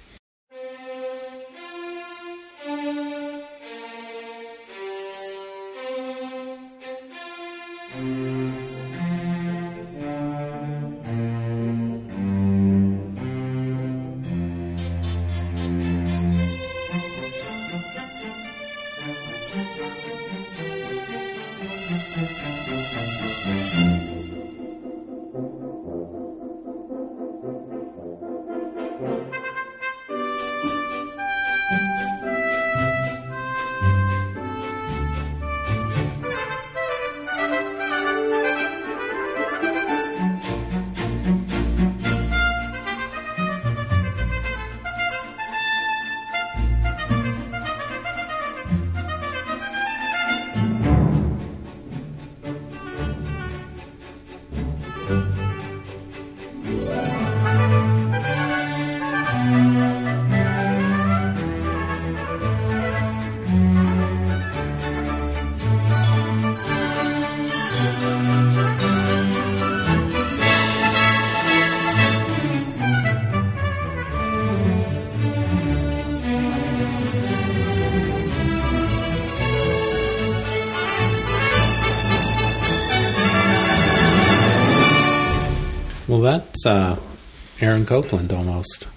S3: Well, that's uh, Aaron Copland almost.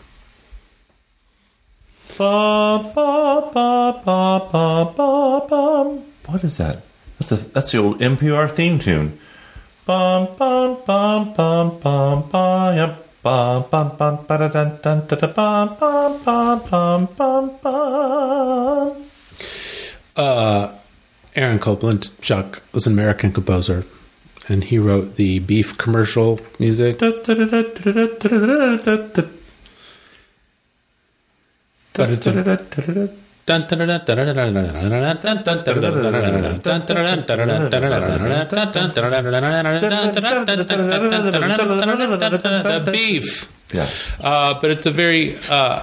S4: Ba, ba, ba, ba, ba, ba, ba. What is that? That's a that's the old N P R theme tune. Bum bum bum bum bum ba yep. Bum bum bum ba da dun dun da da bum bum bum bum bum bum.
S3: Uh, Aaron Copland, Chuck, was an American composer, and he wrote the beef commercial music. But it's a, beef.
S4: Yeah.
S3: Uh, but it's a very uh,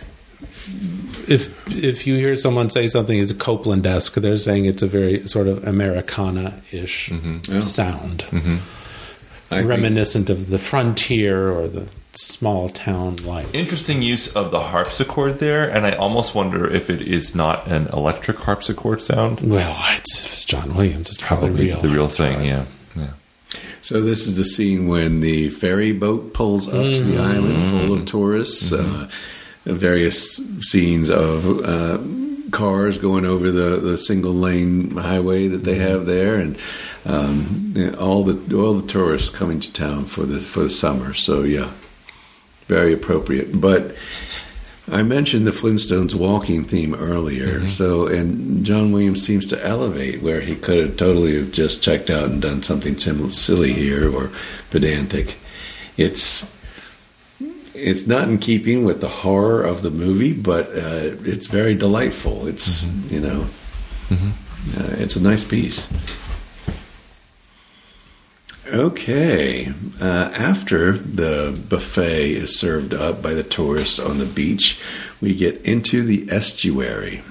S3: if if you hear someone say something is Copland-esque, they're saying it's a very sort of Americana-ish
S2: Mm-hmm. Yeah.
S3: sound,
S4: Mm-hmm.
S2: I think-
S3: reminiscent of the frontier or the small town life.
S4: Interesting use of the harpsichord there, and I almost wonder if it is not an electric harpsichord sound.
S3: Well, it's, if it's John Williams, it's probably, real.
S4: the real thing. Yeah, yeah.
S2: So this is the scene when the ferry boat pulls up to the island full of tourists. Uh, various scenes of uh, cars going over the, the single lane highway that they have there, and um, you know, all the all the tourists coming to town for the for the summer. So yeah, very appropriate. But I mentioned the Flintstones walking theme earlier.
S4: Mm-hmm.
S2: So, and John Williams seems to elevate where he could have totally have just checked out and done something sim- silly here or pedantic. It's it's not in keeping with the horror of the movie, but uh, it's very delightful. It's
S4: Mm-hmm.
S2: you know,
S4: Mm-hmm.
S2: uh, it's a nice piece. Okay. Uh, after the buffet is served up by the tourists on the beach, we get into the estuary.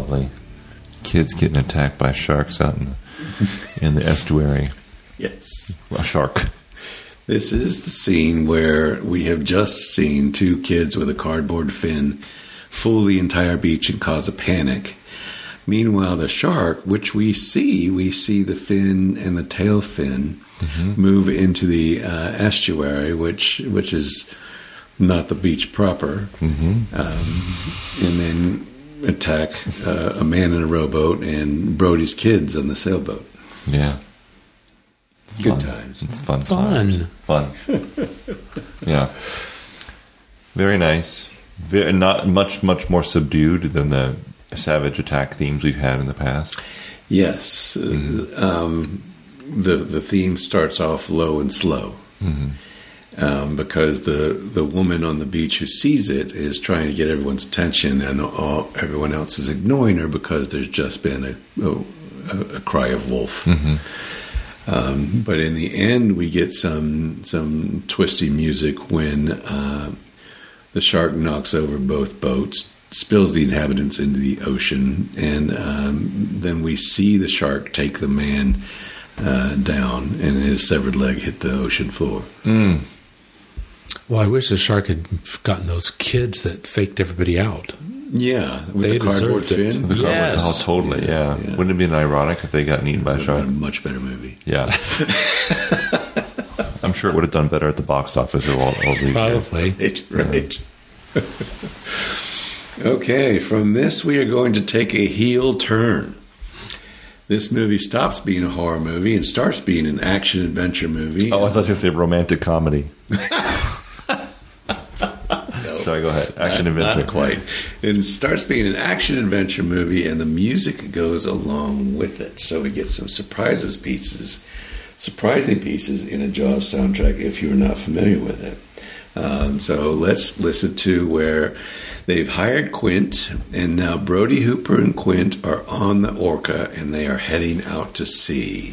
S4: lovely. Kids getting attacked by sharks out in the, in the estuary.
S2: Yes.
S4: A shark.
S2: This is the scene where we have just seen two kids with a cardboard fin fool the entire beach and cause a panic. Meanwhile, the shark, which we see, we see the fin and the tail fin mm-hmm. move into the uh, estuary, which which is not the beach proper, mm-hmm. um, and then attack uh, a man in a rowboat and Brody's kids on the sailboat.
S4: Yeah.
S2: It's Good
S4: fun.
S2: times.
S4: It's fun
S3: Fun.
S4: times. Fun. Yeah. Very nice. Very, not much, much more subdued than the savage attack themes we've had in the past.
S2: Yes. Mm-hmm. Uh, um, the the theme starts off low and slow. Mm-hmm. Um, because the, the woman on the beach who sees it is trying to get everyone's attention, and all, everyone else is ignoring her because there's just been a, a, a cry of wolf. Mm-hmm. Um, but in the end, we get some some twisty music when uh, the shark knocks over both boats, spills the inhabitants into the ocean, and um, then we see the shark take the man uh, down, and his severed leg hit the ocean floor.
S4: Mm.
S3: Well, I wish the shark had gotten those kids that faked everybody out.
S2: Yeah, with
S3: They
S2: the cardboard
S3: deserved it.
S2: fin.
S4: The cardboard,
S3: Yes.
S4: oh, totally, yeah.
S2: Yeah, yeah.
S4: Wouldn't it be ironic if they got eaten by a
S2: Would have
S4: shark?
S2: been a much better movie.
S4: Yeah. I'm sure it would have done better at the box office of all, all these years.
S3: Probably.
S2: Right, right. Okay, from this we are going to take a heel turn. This movie stops being a horror movie and starts being an action-adventure movie.
S4: Oh, I thought you were saying romantic comedy.
S2: No,
S4: Sorry, go ahead. Action
S2: not,
S4: adventure.
S2: Not quite. It starts being an action-adventure movie, and the music goes along with it. So we get some surprises pieces, surprising pieces in a Jaws soundtrack if you're not familiar with it. Um, so let's listen to where they've hired Quint, and now Brody, Hooper, and Quint are on the Orca, and they are heading out to sea.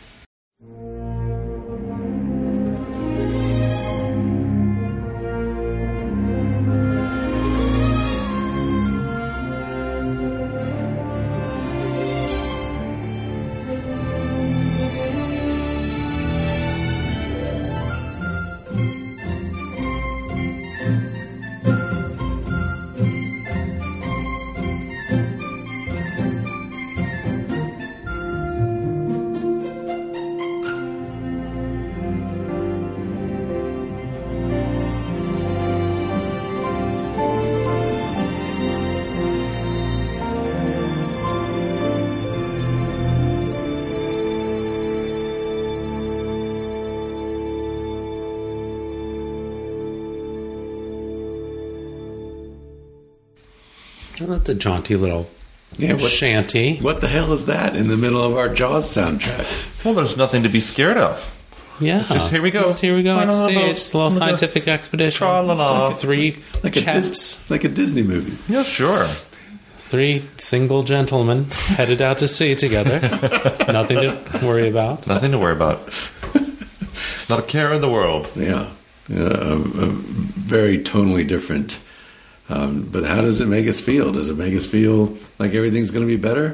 S3: Well, that's a jaunty little
S2: Yeah, what,
S3: shanty.
S2: what the hell is that in the middle of our Jaws soundtrack?
S4: Well, there's nothing to be scared of.
S3: Yeah.
S4: It's just, here we go.
S3: Just here we go.
S4: Right
S3: It's,
S4: on the boat.
S3: it's a little
S4: Look at
S3: scientific expedition.
S4: Tra-la-la.
S3: Three
S2: Like a,
S3: chaps,
S2: Dis- like a Disney movie.
S4: Yeah, sure.
S3: three single gentlemen headed out to sea together. Nothing to worry about.
S4: Nothing to worry about. Not a care in the world.
S2: Yeah, yeah a, a very tonally different. Um, but how does it make us feel? Does it make us feel like everything's going to be better?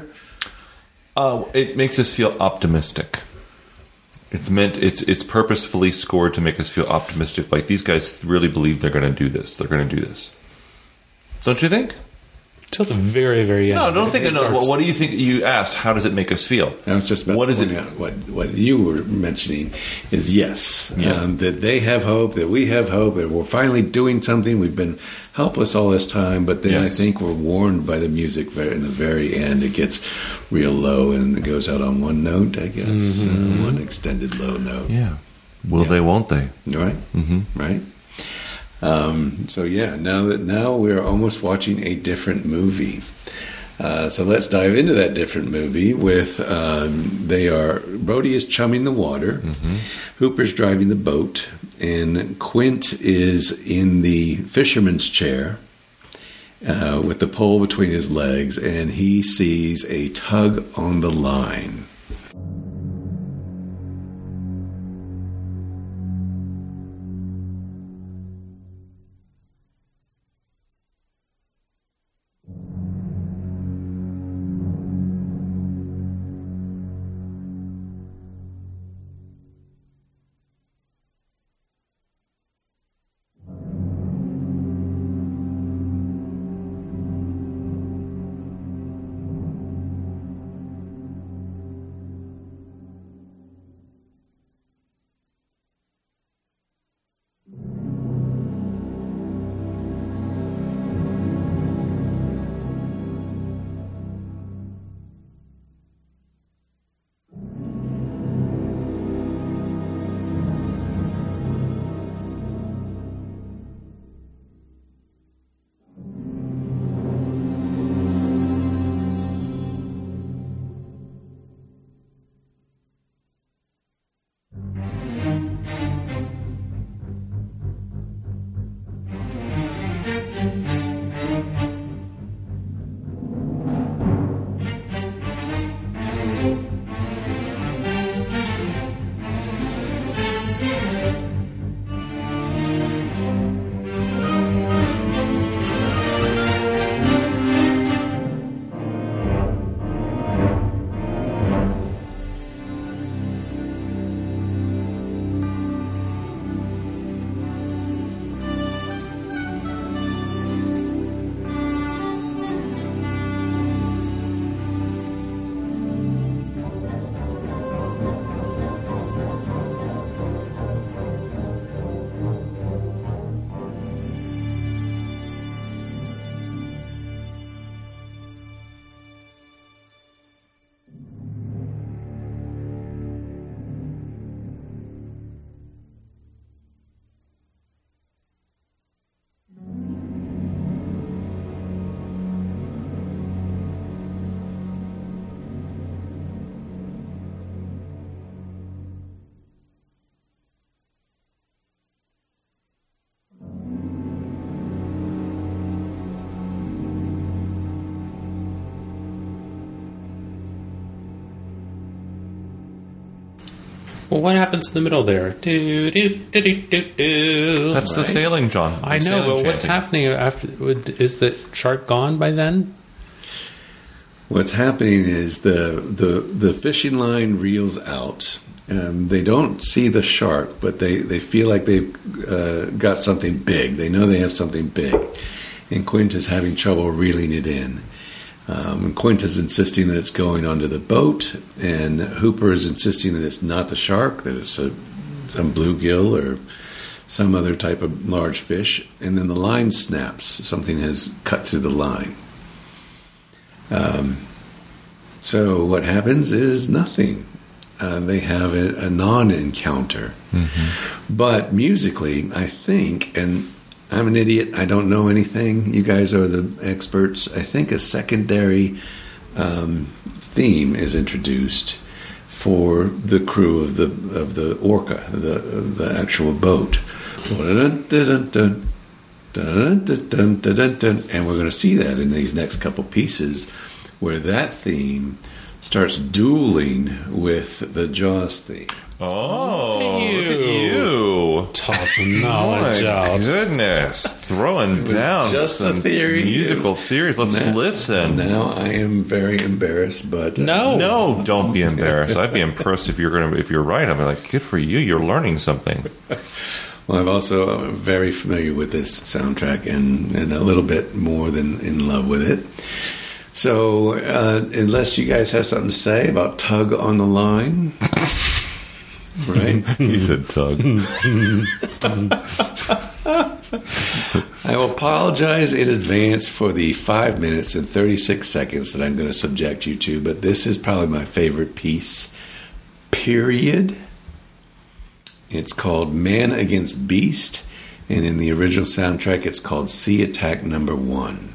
S4: Uh, it makes us feel optimistic. It's meant. It's it's purposefully scored to make us feel optimistic. Like these guys really believe they're going to do this. They're going to do this. Don't you think?
S3: Till the very, very end.
S4: No, don't think.
S3: It
S4: No,
S3: starts-
S4: what, what do you think? You asked, how does it make us feel?
S2: I was just about
S4: What
S2: to
S4: is
S2: point
S4: it?
S2: out what what you were mentioning is yes,
S4: Yeah.
S2: um, that they have hope, that we have hope, that we're finally doing something. We've been helpless all this time, but then
S4: Yes.
S2: I think we're warned by the music. Very, in the very end, it gets real low and it goes out on one note. I guess
S4: Mm-hmm.
S2: uh, one extended low note.
S4: Yeah. Will
S2: Yeah.
S4: they? Won't they?
S2: Right,
S4: Mm-hmm.
S2: right. Um, so yeah, now that now we're almost watching a different movie. Uh, so let's dive into that different movie. With um, they are Brody is chumming the water,
S4: Mm-hmm.
S2: Hooper's driving the boat, and Quint is in the fisherman's chair uh, with the pole between his legs, and he sees a tug on the line.
S3: Well, what happens in the middle there? Do, do, do, do, do, do.
S4: That's the
S2: Right.
S4: sailing, John.
S3: I know,
S4: Sailing
S3: but what's
S4: chanting.
S3: happening after? would- Is the shark gone by then?
S2: What's happening is the the, the fishing line reels out. Um, they don't see the shark, but they, they feel like they've uh, got something big. They know they have something big. And Quint is having trouble reeling it in. Um, and Quint is insisting that it's going onto the boat, and Hooper is insisting that it's not the shark, that it's a, some bluegill or some other type of large fish. And then the line snaps. Something has cut through the line. Um, so what happens is nothing. Uh, they have a, a non-encounter. Mm-hmm. But musically, I think, and I'm an idiot, I don't know anything. You guys are the experts. I think a secondary um, theme is introduced for the crew of the of the Orca, the the actual boat. And we're going to see that in these next couple pieces, where that theme starts dueling with the Jaws theme.
S4: Oh,
S3: You.
S4: look at you.
S3: Tossing knowledge
S4: My
S3: out.
S4: goodness. Throwing down
S2: just a
S4: some
S2: theory.
S4: musical
S2: It was-
S4: theories. Let's
S2: Now-
S4: listen.
S2: Now I am very embarrassed, but uh,
S3: No.
S4: No, don't be embarrassed. I'd be impressed if you're gonna if you're right. I'd be like, good for you. You're learning something.
S2: Well, I'm also uh, very familiar with this soundtrack and, and a little bit more than in love with it. So, uh, unless you guys have something to say about Tug on the Line, right?
S4: He said, "Tug."
S2: I will apologize in advance for the five minutes and thirty-six seconds that I'm going to subject you to, but this is probably my favorite piece, period. It's called Man Against Beast, and in the original soundtrack, it's called Sea Attack Number One.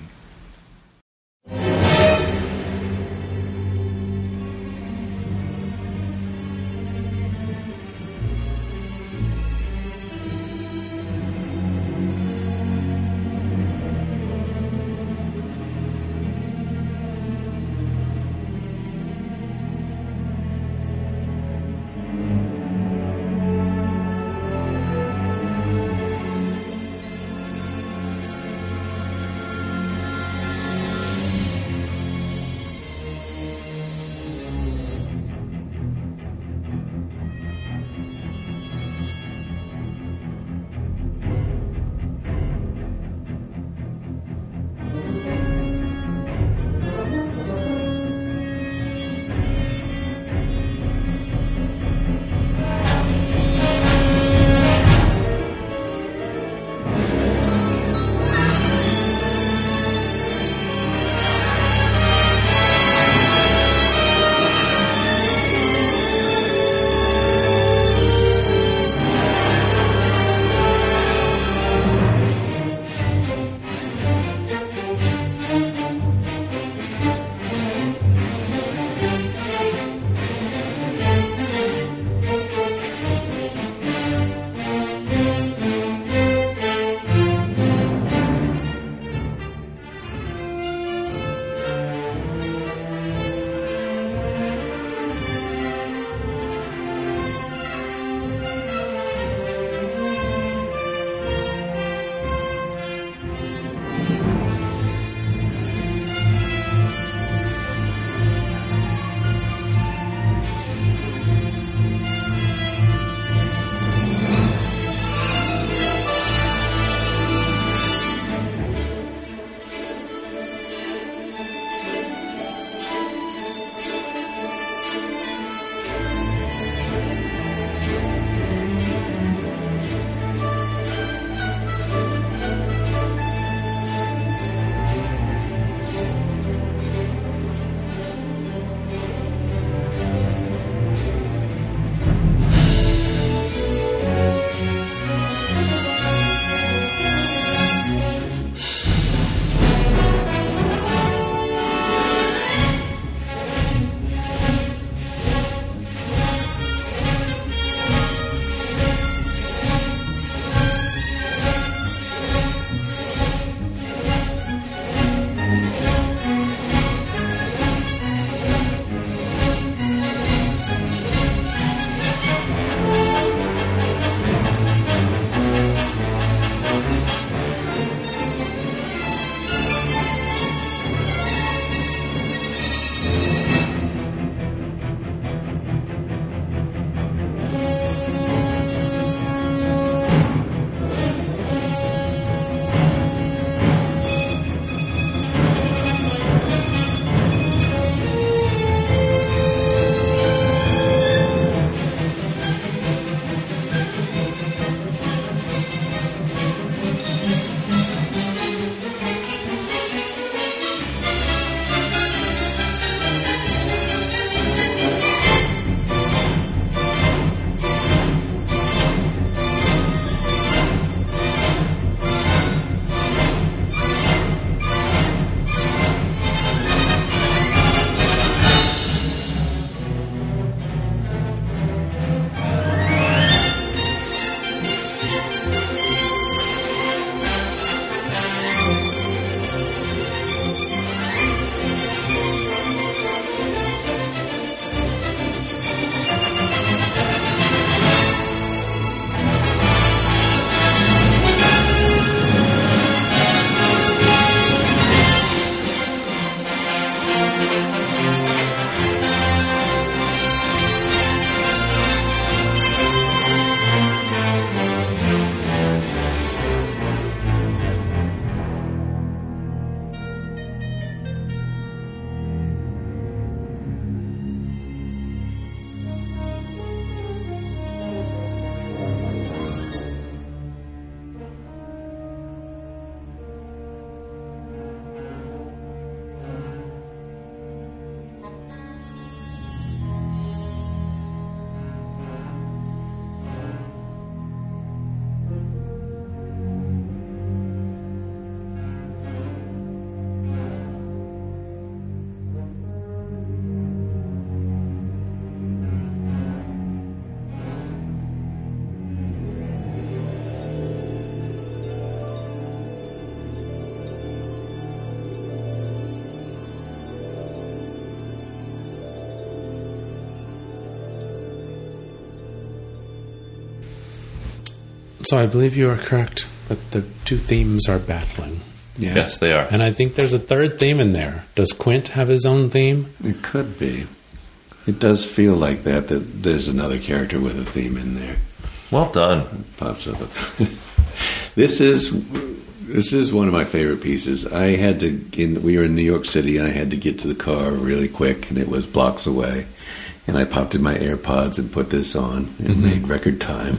S3: So I believe you are correct, but the two themes are battling.
S2: Yeah.
S4: Yes, they are.
S3: And I think there's a third theme in there. Does Quint have his own theme?
S2: It could be. It does feel like that, that there's another character with a theme in there.
S4: Well done.
S2: Pops up. This is this is one of my favorite pieces. I had to. In, we were in New York City, and I had to get to the car really quick, and it was blocks away. And I popped in my AirPods and put this on and mm-hmm. made record time.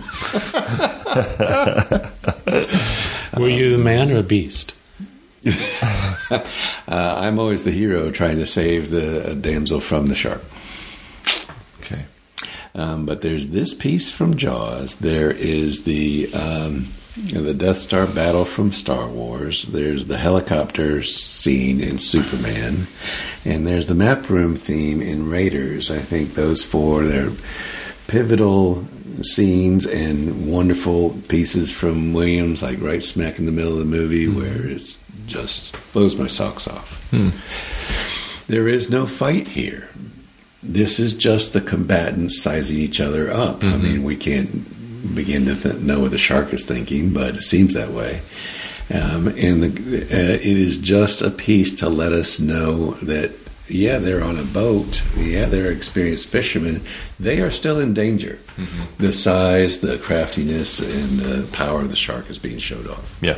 S3: Were you the man or a beast?
S2: uh, I'm always the hero trying to save the damsel from the shark.
S4: Okay.
S2: Um, but there's this piece from Jaws. There is the um, the Death Star battle from Star Wars. There's the helicopter scene in Superman. And there's the map room theme in Raiders. I think those four, they're pivotal scenes and wonderful pieces from Williams, like right smack in the middle of the movie, mm. where it just blows my socks off. Mm. There is no fight here. This is just the combatants sizing each other up. Mm-hmm. I mean, we can't begin to th- know what the shark is thinking, but it seems that way. Um, and the, uh, it is just a piece to let us know that, yeah, they're on a boat. Yeah, they're experienced fishermen. They are still in danger. Mm-hmm. The size, the craftiness, and the power of the shark is being showed off.
S4: Yeah.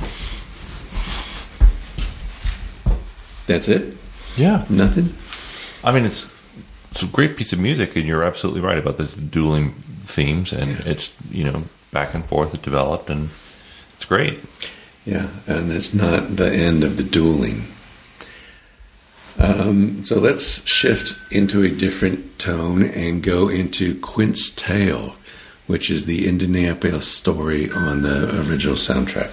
S2: That's it?
S4: Yeah.
S2: Nothing?
S4: I mean, it's... It's a great piece of music, and you're absolutely right about this dueling themes, and yeah. it's, you know, back and forth, it developed, and it's great.
S2: Yeah, and it's not the end of the dueling. Um, so let's shift into a different tone and go into Quint's Tale, which is the Indianapolis story on the original soundtrack.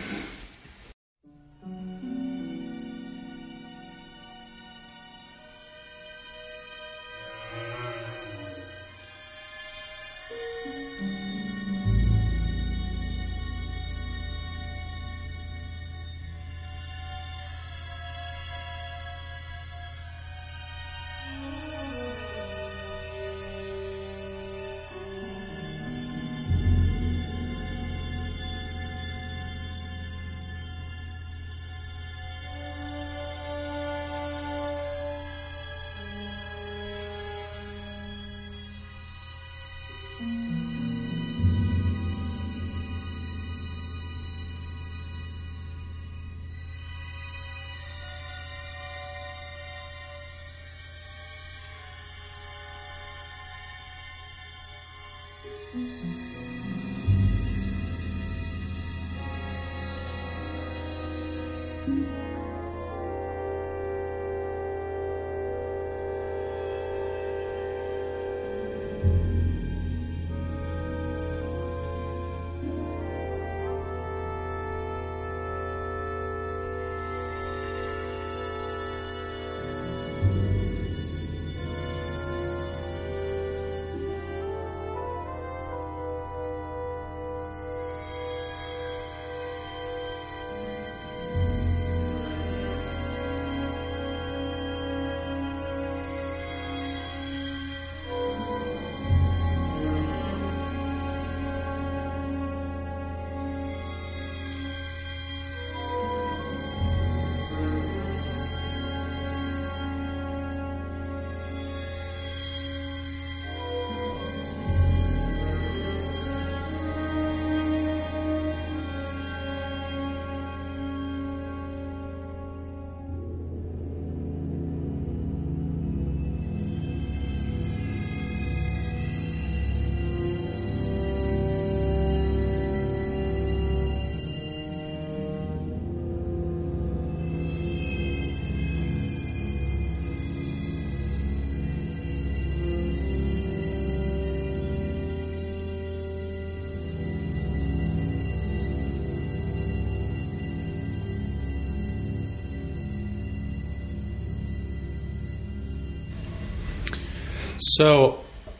S3: So,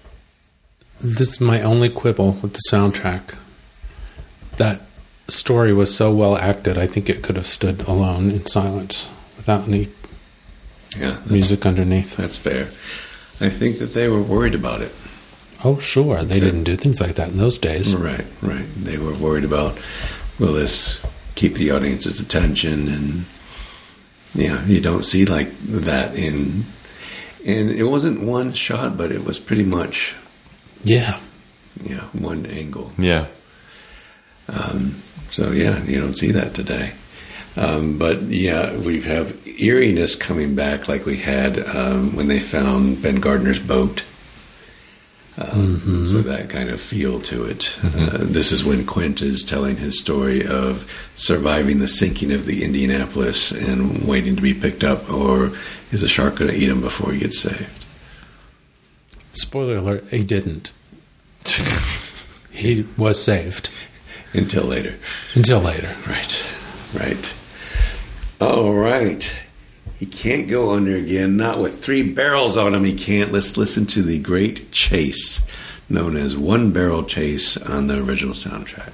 S3: this is my only quibble with the soundtrack. That story was so well acted, I think it could have stood alone in silence without any
S2: yeah,
S3: music underneath.
S2: That's fair. I think that they were worried about it.
S3: Oh, sure. They didn't do things like that in those days.
S2: Right, right. They were worried about, will this keep the audience's attention? And, yeah, you don't see like that in... And it wasn't one shot, but it was pretty much...
S3: Yeah.
S2: Yeah, one angle.
S4: Yeah.
S2: Um, so, yeah, you don't see that today. Um, but, yeah, we have eeriness coming back like we had um, when they found Ben Gardner's boat. Um, mm-hmm. So that kind of feel to it. Mm-hmm. Uh, this is when Quint is telling his story of surviving the sinking of the Indianapolis and waiting to be picked up, or is a shark going to eat him before he gets saved?
S3: Spoiler alert, he didn't. He was saved.
S2: Until later.
S3: Until later.
S2: Right, right. All right. He can't go under again, not with three barrels on him, he can't. Let's listen to the great chase, known as One Barrel Chase on the original soundtrack.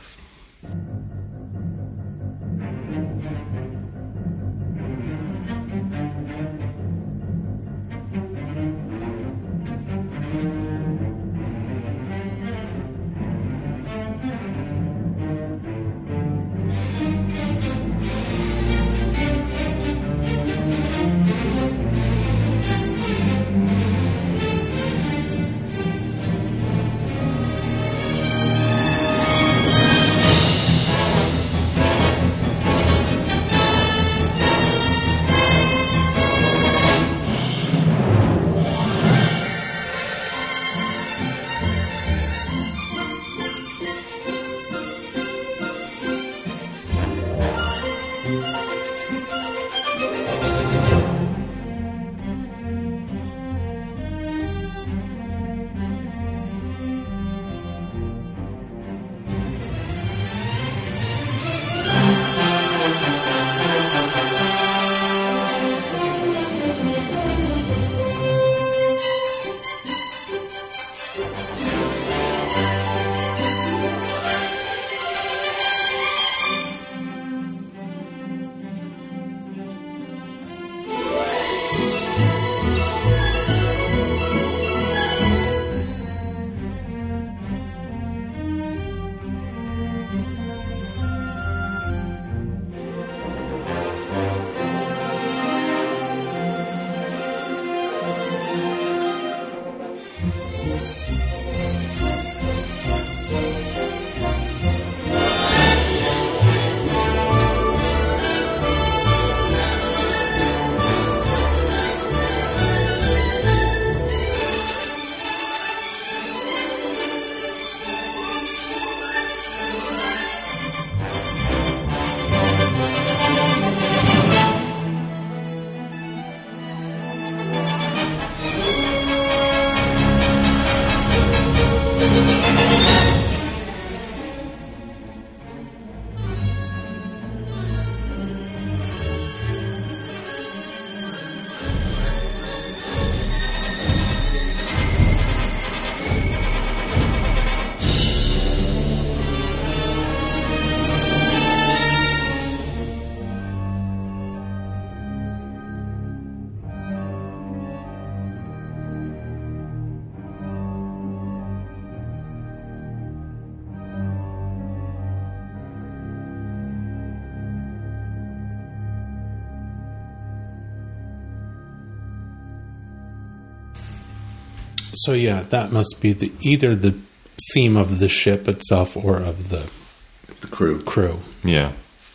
S3: So yeah, that must be the either the theme of the ship itself or of the
S2: the crew.
S3: Crew.
S4: Yeah.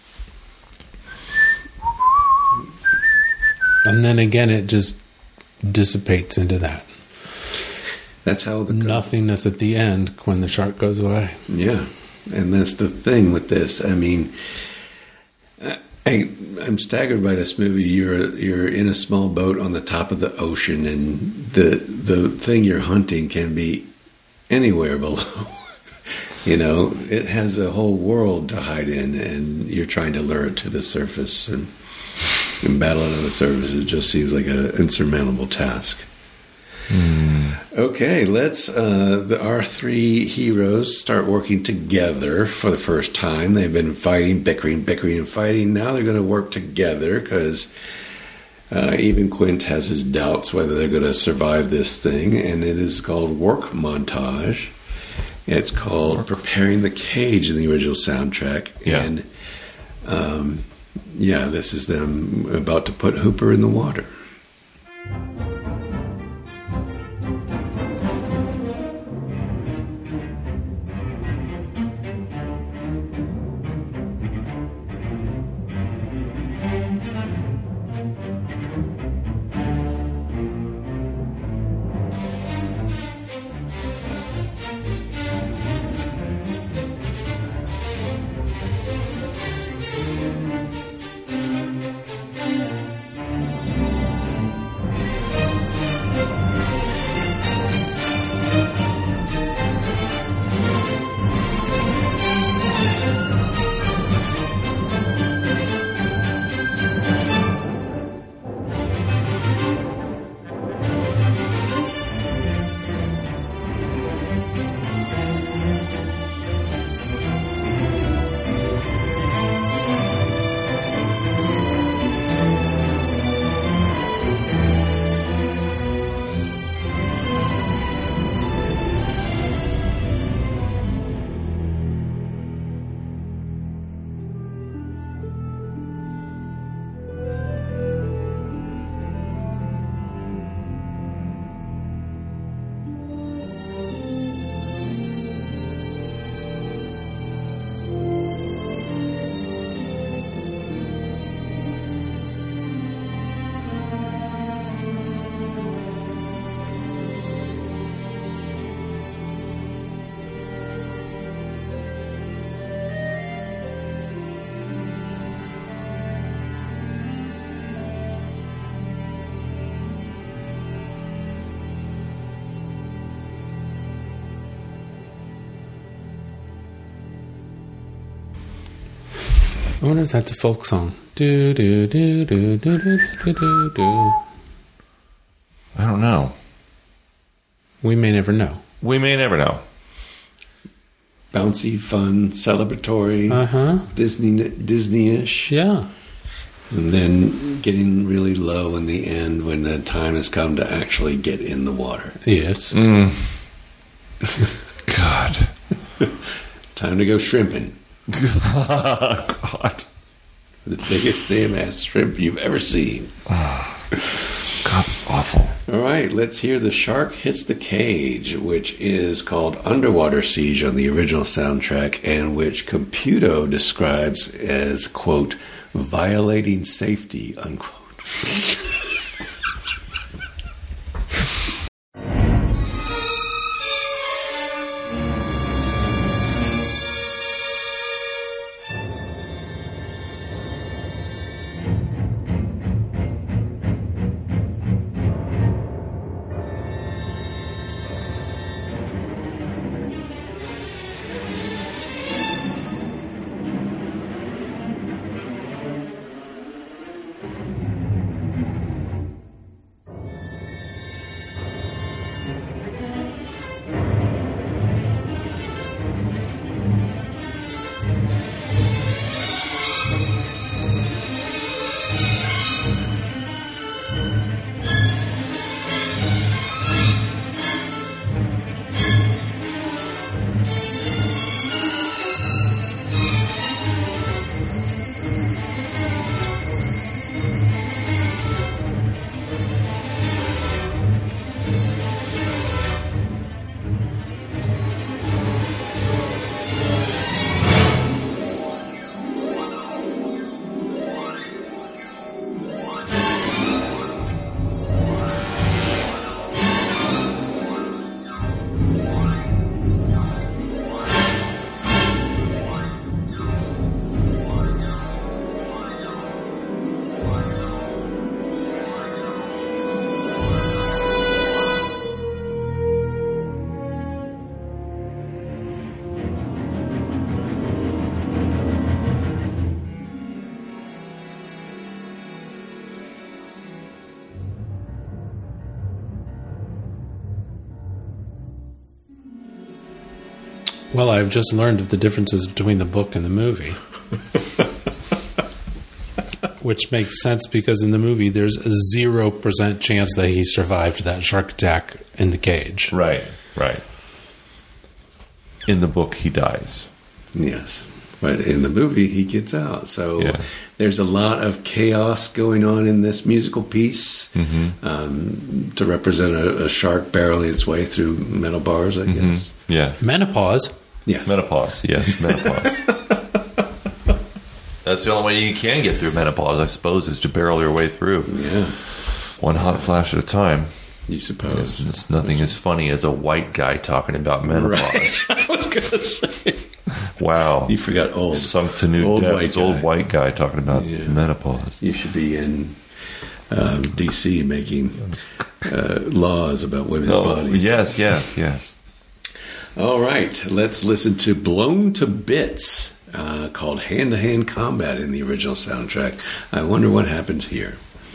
S3: And then again, it just dissipates into that.
S2: That's how the
S3: nothingness at the end when the shark goes away.
S2: Yeah, and that's the thing with this. I mean, I, I'm staggered by this movie. You're you're in a small boat on the top of the ocean, and the the thing you're hunting can be anywhere below. You know, it has a whole world to hide in, and you're trying to lure it to the surface and, and battle it on the surface. It just seems like an insurmountable task. Mm. Okay, let's uh, the, our three heroes start working together for the first time. They've been fighting, bickering, bickering, and fighting. Now they're going to work together because Uh, even Quint has his doubts whether they're going to survive this thing, and it is called Work Montage. It's called Preparing the Cage in the original soundtrack.
S4: Yeah.
S2: And, um, yeah, this is them about to put Hooper in the water.
S3: I wonder if that's a folk song. Do do do do do do do do do.
S4: I don't know.
S3: We may never know.
S4: We may never know.
S2: Bouncy, fun, celebratory,
S3: Uh huh.
S2: Disney, Disney-ish.
S3: Yeah.
S2: And then getting really low in the end when the time has come to actually get in the water.
S3: Yes.
S4: Mm. God.
S2: Time to go shrimping.
S4: God.
S2: The biggest damn ass shrimp you've ever seen.
S4: God, it's awful.
S2: All right, let's hear The Shark Hits the Cage, which is called Underwater Siege on the original soundtrack, and which Computo describes as, quote, violating safety, unquote.
S3: Well, I've just learned of the differences between the book and the movie. which makes sense because in the movie there's a zero percent chance that he survived that shark attack in the cage.
S4: Right, right. In the book, he dies.
S2: Yes. But in the movie, he gets out. So
S4: Yeah.
S2: there's a lot of chaos going on in this musical piece
S4: Mm-hmm.
S2: um, to represent a, a shark barreling its way through metal bars, I guess.
S4: Yeah.
S3: Menopause.
S2: Yes.
S4: Menopause, yes, menopause. That's the only way you can get through menopause, I suppose, is to barrel your way through.
S2: Yeah,
S4: One hot flash at a time.
S2: you
S4: It's,
S2: suppose.
S4: it's nothing as funny as a white guy talking about menopause.
S2: Right. I was going to say.
S4: Wow.
S2: You forgot old.
S4: Sunk to new
S2: Old
S4: depths.
S2: white guy.
S4: Old white guy talking about
S2: Yeah.
S4: menopause.
S2: You should be in um, D C making uh, laws about women's
S4: Oh,
S2: bodies.
S4: yes, yes, yes.
S2: All right, let's listen to Blown to Bits, uh, called Hand to Hand Combat in the original soundtrack. I wonder what happens here.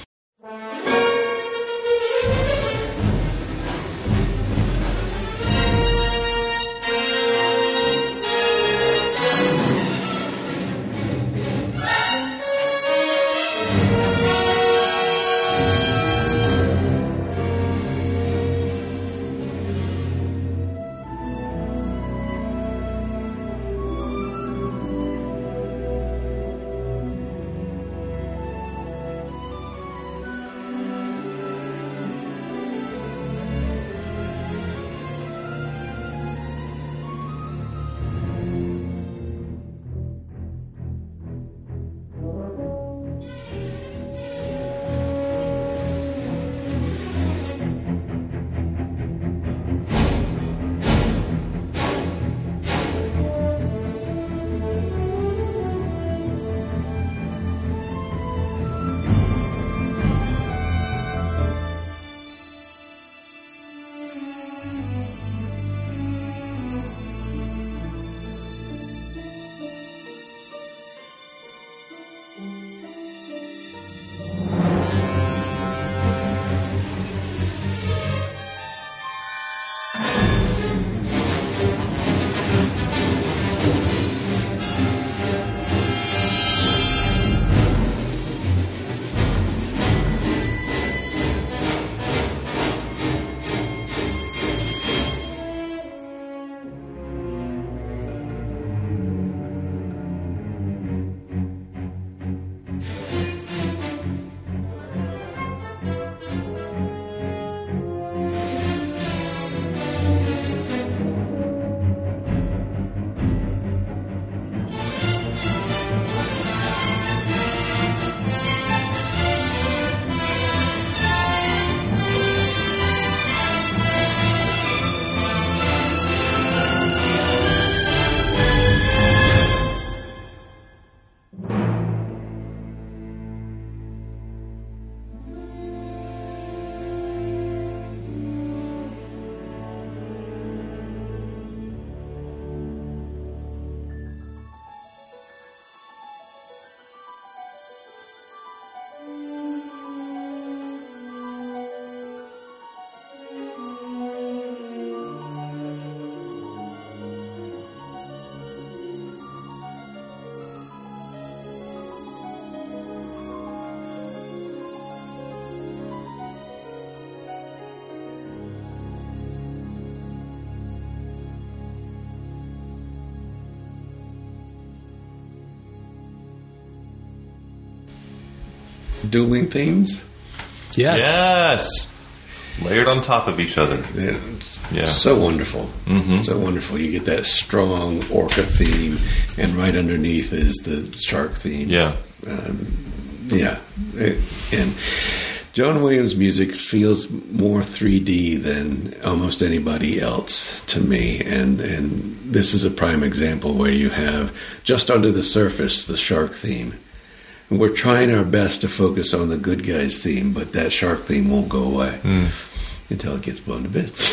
S2: Dueling themes.
S3: Yes.
S4: Yes. Layered on top of each other.
S2: Yeah,
S4: Yeah.
S2: So wonderful.
S4: Mm-hmm.
S2: So wonderful. You get that strong orca theme, and right underneath is the shark theme.
S4: Yeah.
S2: Um, yeah. It- and John Williams' music feels more three D than almost anybody else to me. And, and this is a prime example where you have, just under the surface, the shark theme. And we're trying our best to focus on the good guys theme, but that shark theme won't go away
S4: Mm.
S2: until it gets blown to bits.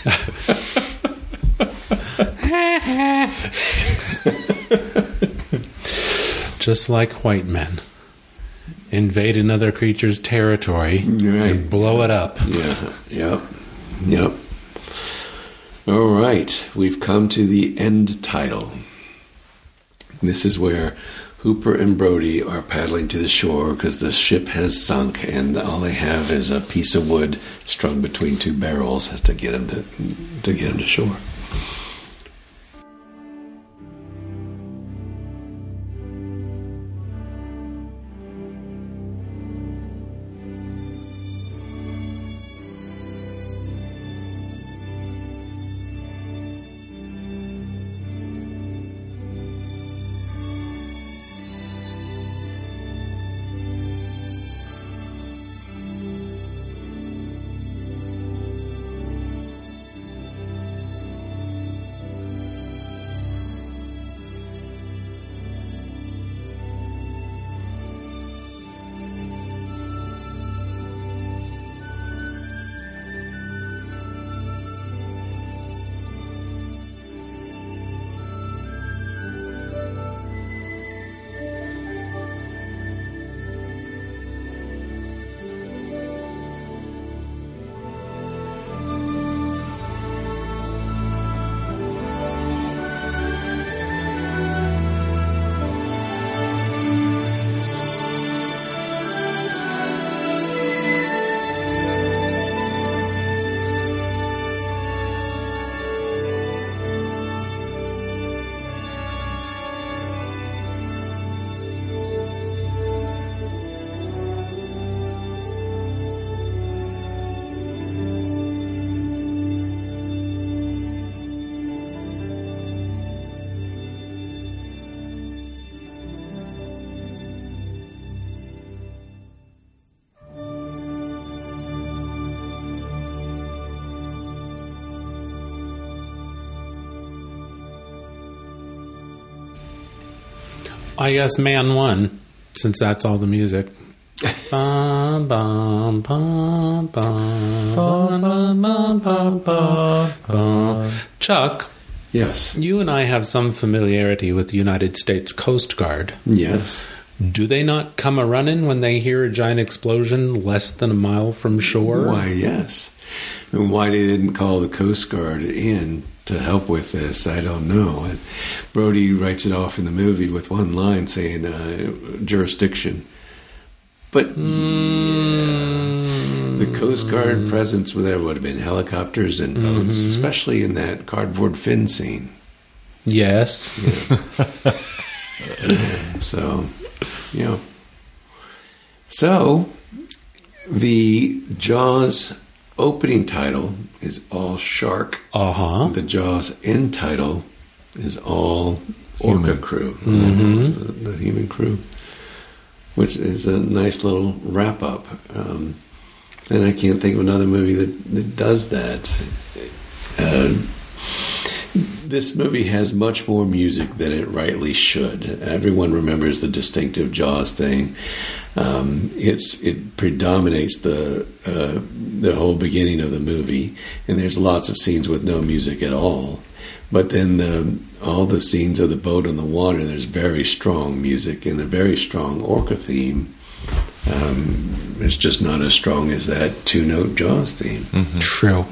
S3: Just like white men invade another creature's territory
S2: Right.
S3: and blow it up.
S2: Yeah, yep, yep. All right, we've come to the end title. This is where Hooper and Brody are paddling to the shore because the ship has sunk, and all they have is a piece of wood strung between two barrels to get them to to get them to shore.
S3: I guess Man One, since that's all the music. Bum, bum, bum, bum, bum, bum, bum, bum, bum, bum. Chuck,
S2: Yes.
S3: you and I have some familiarity with the United States Coast Guard.
S2: Yes.
S3: Do they not come a running when they hear a giant explosion less than a mile from shore?
S2: Why, yes. And why they didn't call the Coast Guard in to help with this, I don't know. And Brody writes it off in the movie with one line saying uh, jurisdiction. But
S3: Mm.
S2: yeah, the Coast Guard presence there would have been helicopters and boats,
S3: Mm-hmm.
S2: especially in that cardboard fin scene.
S3: Yes.
S2: So, you know. So, the Jaws opening title is all shark.
S3: Uh-huh.
S2: The Jaws end title is all orca
S4: Human.
S2: crew,
S3: Mhm.
S2: the, the human crew, which is a nice little wrap up. Um, and I can't think of another movie that, that does that. Uh, this movie has much more music than it rightly should. Everyone remembers the distinctive Jaws thing. Um, it's it predominates the uh, the whole beginning of the movie, and there's lots of scenes with no music at all. But then the, all the scenes of the boat on the water, there's very strong music and a very strong orca theme. Um, it's just not as strong as that two-note Jaws theme.
S4: Mm-hmm.
S3: True.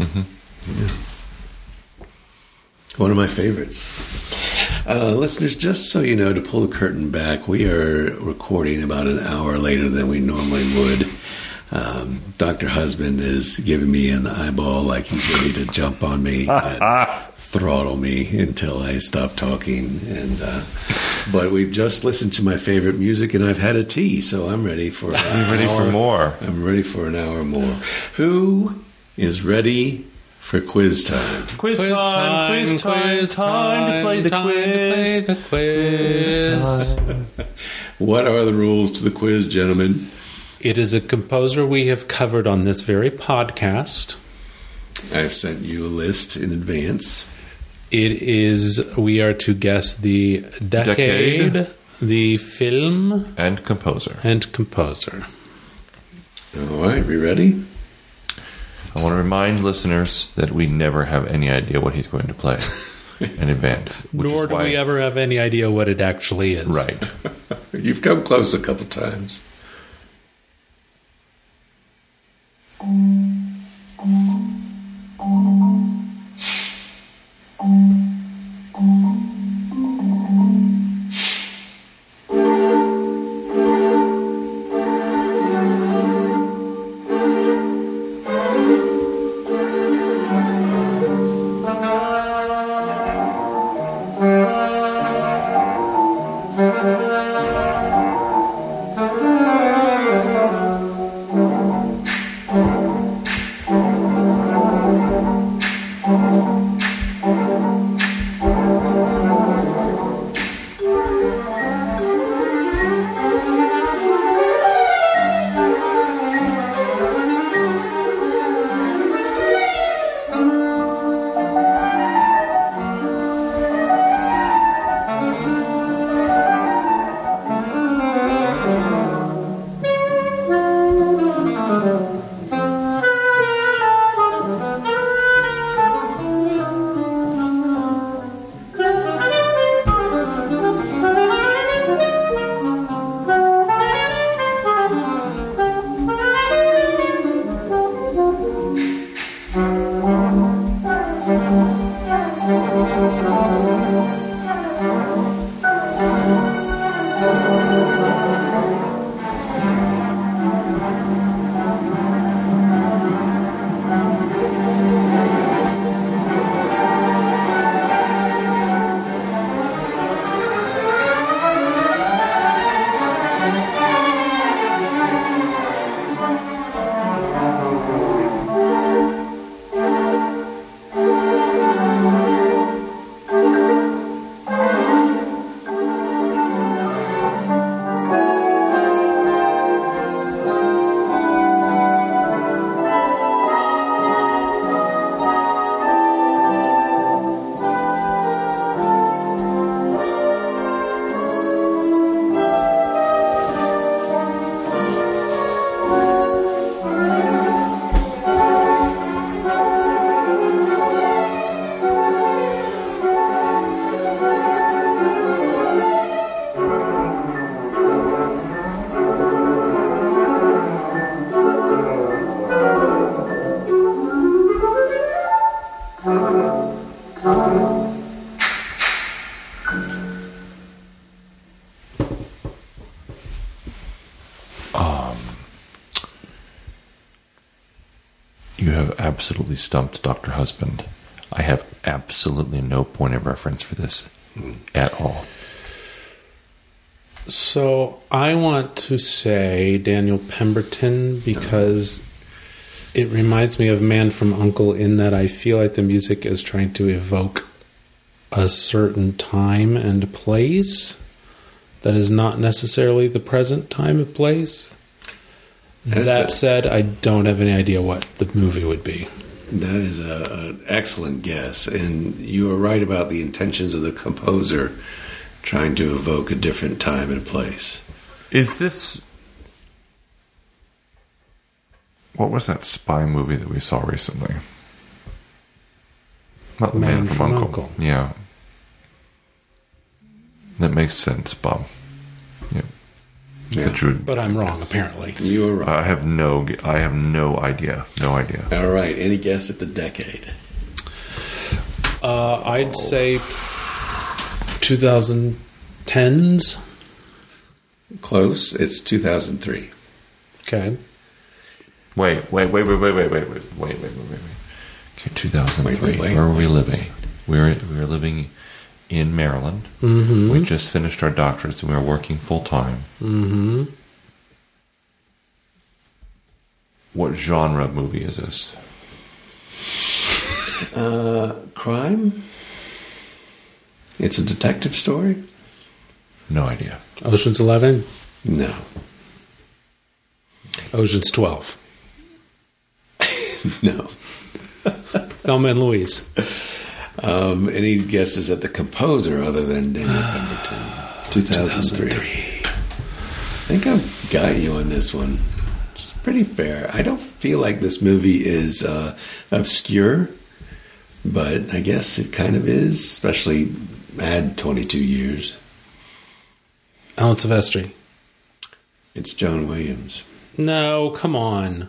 S2: One of my favorites. Uh, listeners, just so you know, to pull the curtain back, we are recording about an hour later than we normally would. Um, Doctor Husband is giving me an eyeball like he's ready to jump on me and throttle me until I stop talking. And uh, but we've just listened to my favorite music, and I've had a tea, so I'm ready for.
S4: I'm ready for more.
S2: I'm ready for an hour more. Who is ready for quiz time?
S4: Quiz, time, quiz time, time to play the
S3: time
S4: quiz.
S3: to play the quiz.
S2: What are the rules to the quiz, gentlemen?
S3: It is a composer we have covered on this very podcast.
S2: I've sent you a list in advance.
S3: It is, we are to guess the decade,
S4: Decade.
S3: the film,
S4: And composer.
S3: and composer.
S2: All right, we ready?
S4: I want to remind listeners that we never have any idea what he's going to play in advance. Which
S3: Nor
S4: is
S3: do
S4: why,
S3: we ever have any idea what it actually is.
S4: Right.
S2: You've come close a couple times.
S4: You have absolutely stumped Doctor Husband. I have absolutely no point of reference for this at all.
S3: So I want to say Daniel Pemberton because it reminds me of Man from U N C L E in that I feel like the music is trying to evoke a certain time and place that is not necessarily the present time and place.
S2: That's
S3: that
S2: a-
S3: said, I don't have any idea what the movie would be.
S2: That is a, an excellent guess, and you are right about the intentions of the composer trying to evoke a different time and place.
S4: Is this... What was that spy movie that we saw recently? Not The Man,
S3: Man
S4: from,
S3: from
S4: U N C L E.
S3: Uncle.
S4: Yeah. That makes sense, Bob. Yeah.
S2: Yeah.
S4: That you-
S3: But I'm wrong, apparently.
S2: You are right.
S4: I have no I have no idea. No idea.
S2: All right, any guess at the decade?
S3: Uh, I'd say twenty tens.
S2: Close. It's two thousand three.
S3: Okay.
S4: Wait, wait, wait, wait, wait, wait, wait, wait, wait, wait, wait, wait, wait. Okay, two thousand three.
S2: Wait, wait, wait,
S4: Where were we
S2: wait,
S4: living? We were we were living in Maryland.
S3: Mm-hmm.
S4: We just finished our doctorates and we were working full time.
S3: Mm-hmm.
S4: What genre of movie is this?
S2: Uh, crime? It's a detective story?
S4: No idea.
S3: Ocean's Eleven.
S2: No.
S3: Ocean's Twelve.
S2: No.
S3: Thelma and Louise.
S2: Um, any guesses at the composer other than Daniel Pemberton? two thousand three. I think I've got you on this one. It's pretty fair. I don't feel like this movie is uh, obscure, but I guess it kind of is, especially add twenty-two years.
S3: Alan Silvestri.
S2: It's John Williams.
S3: No, come on.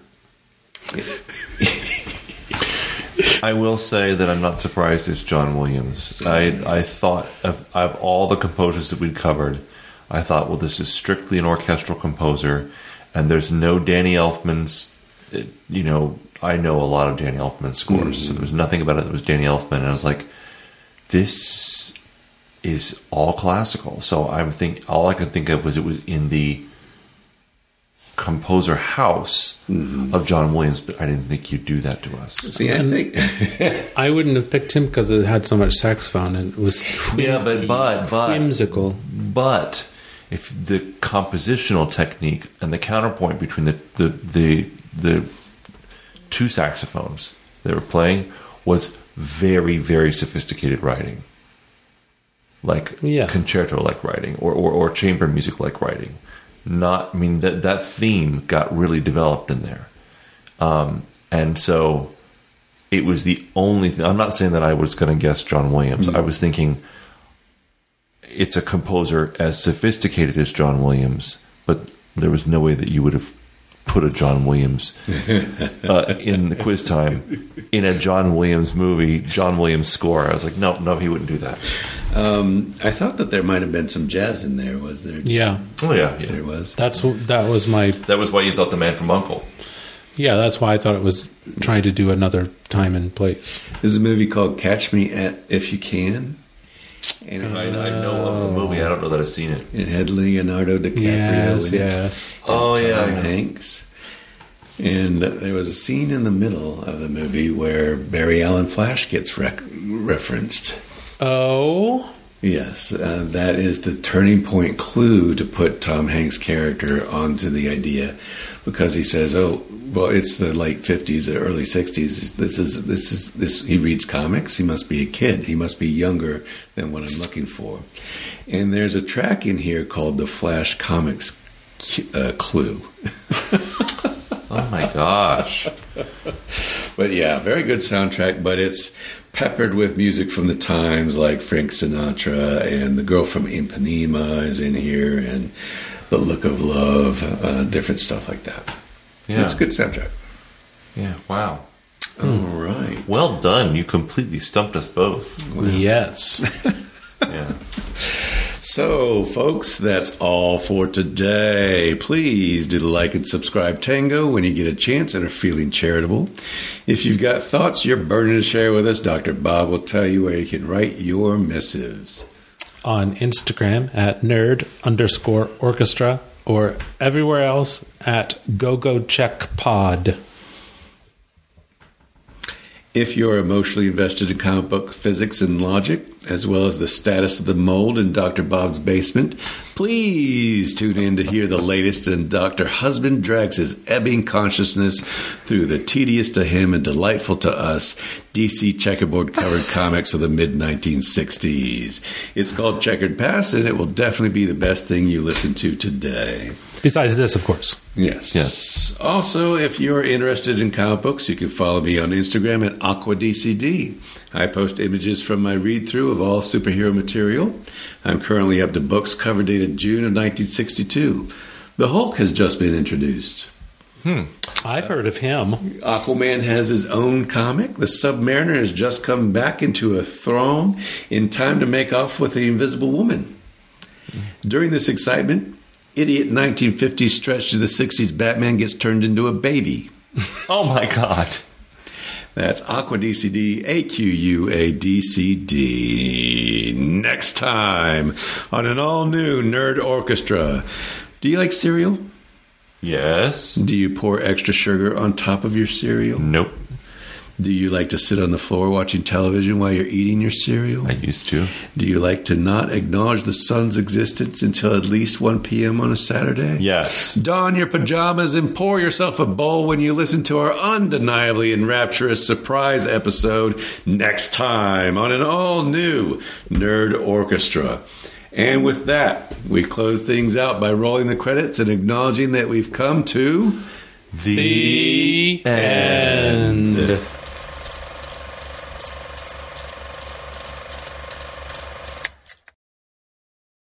S4: I will say that I'm not surprised it's John Williams. I I thought of, of all the composers that we'd covered, I thought, well, this is strictly an orchestral composer, and there's no Danny Elfman's. It, you know, I know a lot of Danny Elfman scores, mm. so there was nothing about it that was Danny Elfman, and I was like, this is all classical. So I think all I could think of was it was in the composer house mm-hmm. of John Williams, but I didn't think you'd do that to us.
S2: See, I think
S3: I wouldn't have picked him because it had so much saxophone and it was
S4: yeah, but but but
S3: whimsical.
S4: But if the compositional technique and the counterpoint between the the the, the two saxophones they were playing was very very sophisticated writing, like
S3: yeah.
S4: concerto like writing or, or or chamber music like writing. Not, I mean, that that theme got really developed in there. Um, and so it was the only thing. I'm not saying that I was going to guess John Williams. Mm-hmm. I was thinking it's a composer as sophisticated as John Williams, but there was no way that you would have put a John Williams uh, in the quiz time in a John Williams movie, John Williams score. I was like, no, no, he wouldn't do that.
S2: Um, I thought that there might have been some jazz in there. Was there?
S3: Yeah.
S4: Oh yeah, yeah.
S2: There was.
S3: That's that was my
S4: That was why you thought The Man from U N C L E.
S3: yeah. That's why I thought it was trying to do another time and place.
S2: There's a movie called Catch Me at If You Can. And
S4: I, I know of the movie. I don't know that I've seen it.
S2: it had Leonardo DiCaprio
S3: Yes,
S2: in it.
S3: yes.
S4: Oh
S2: and
S4: yeah,
S2: Tom
S4: yeah.
S2: Hanks. And there was a scene in the middle of the movie where Barry Allen Flash gets rec- referenced.
S3: Oh,
S2: Yes, uh, that is the turning point clue to put Tom Hanks' character onto the idea, because he says, "Oh, well, it's the late fifties or early sixties. This is this is this." He reads comics. He must be a kid. He must be younger than what I'm looking for. And there's a track in here called the Flash Comics uh, Clue.
S4: Oh my gosh.
S2: But yeah, very good soundtrack, but it's peppered with music from the times like Frank Sinatra, and The Girl from Ipanema is in here, and The Look of Love, uh, different stuff like that.
S4: Yeah.
S2: It's a good soundtrack.
S4: Yeah. Wow.
S2: All right.
S4: Well done. You completely stumped us both.
S3: yes.
S4: Yeah.
S2: So, folks, that's all for today. Please do the like and subscribe tango when you get a chance and are feeling charitable. If you've got thoughts you're burning to share with us, Doctor Bob will tell you where you can write your missives.
S3: On Instagram at nerd underscore orchestra, or everywhere else at go go check pod.
S2: If you're emotionally invested in comic book physics and logic, as well as the status of the mold in Doctor Bob's basement, please tune in to hear the latest in Doctor Husband drags his ebbing consciousness through the tedious to him and delightful to us D C checkerboard covered comics of the mid nineteen sixties. It's called Checkered Past, and it will definitely be the best thing you listen to today.
S3: Besides this, of course.
S2: Yes.
S4: Yes.
S2: Also, if you're interested in comic books, you can follow me on Instagram at AquaDCD. I post images from my read-through of all superhero material. I'm currently up to books cover dated June of nineteen sixty-two. The Hulk has just been introduced.
S3: I've heard of him.
S2: Aquaman has his own comic. The Submariner has just come back into a throne in time to make off with the Invisible Woman. During this excitement, idiot nineteen fifties stretch to the sixties Batman gets turned into a baby.
S4: Oh my God.
S2: That's AquaDCD, A Q U A D C D. Next time on an all-new Nerd Orchestra. Do you like cereal?
S4: Yes.
S2: Do you pour extra sugar on top of your cereal?
S4: Nope.
S2: Do you like to sit on the floor watching television while you're eating your cereal?
S4: I used to.
S2: Do you like to not acknowledge the sun's existence until at least one p.m. on a Saturday?
S4: Yes.
S2: Don your pajamas and pour yourself a bowl when you listen to our undeniably enrapturous surprise episode next time on an all-new Nerd Orchestra. And with that, we close things out by rolling the credits and acknowledging that we've come to
S3: The end.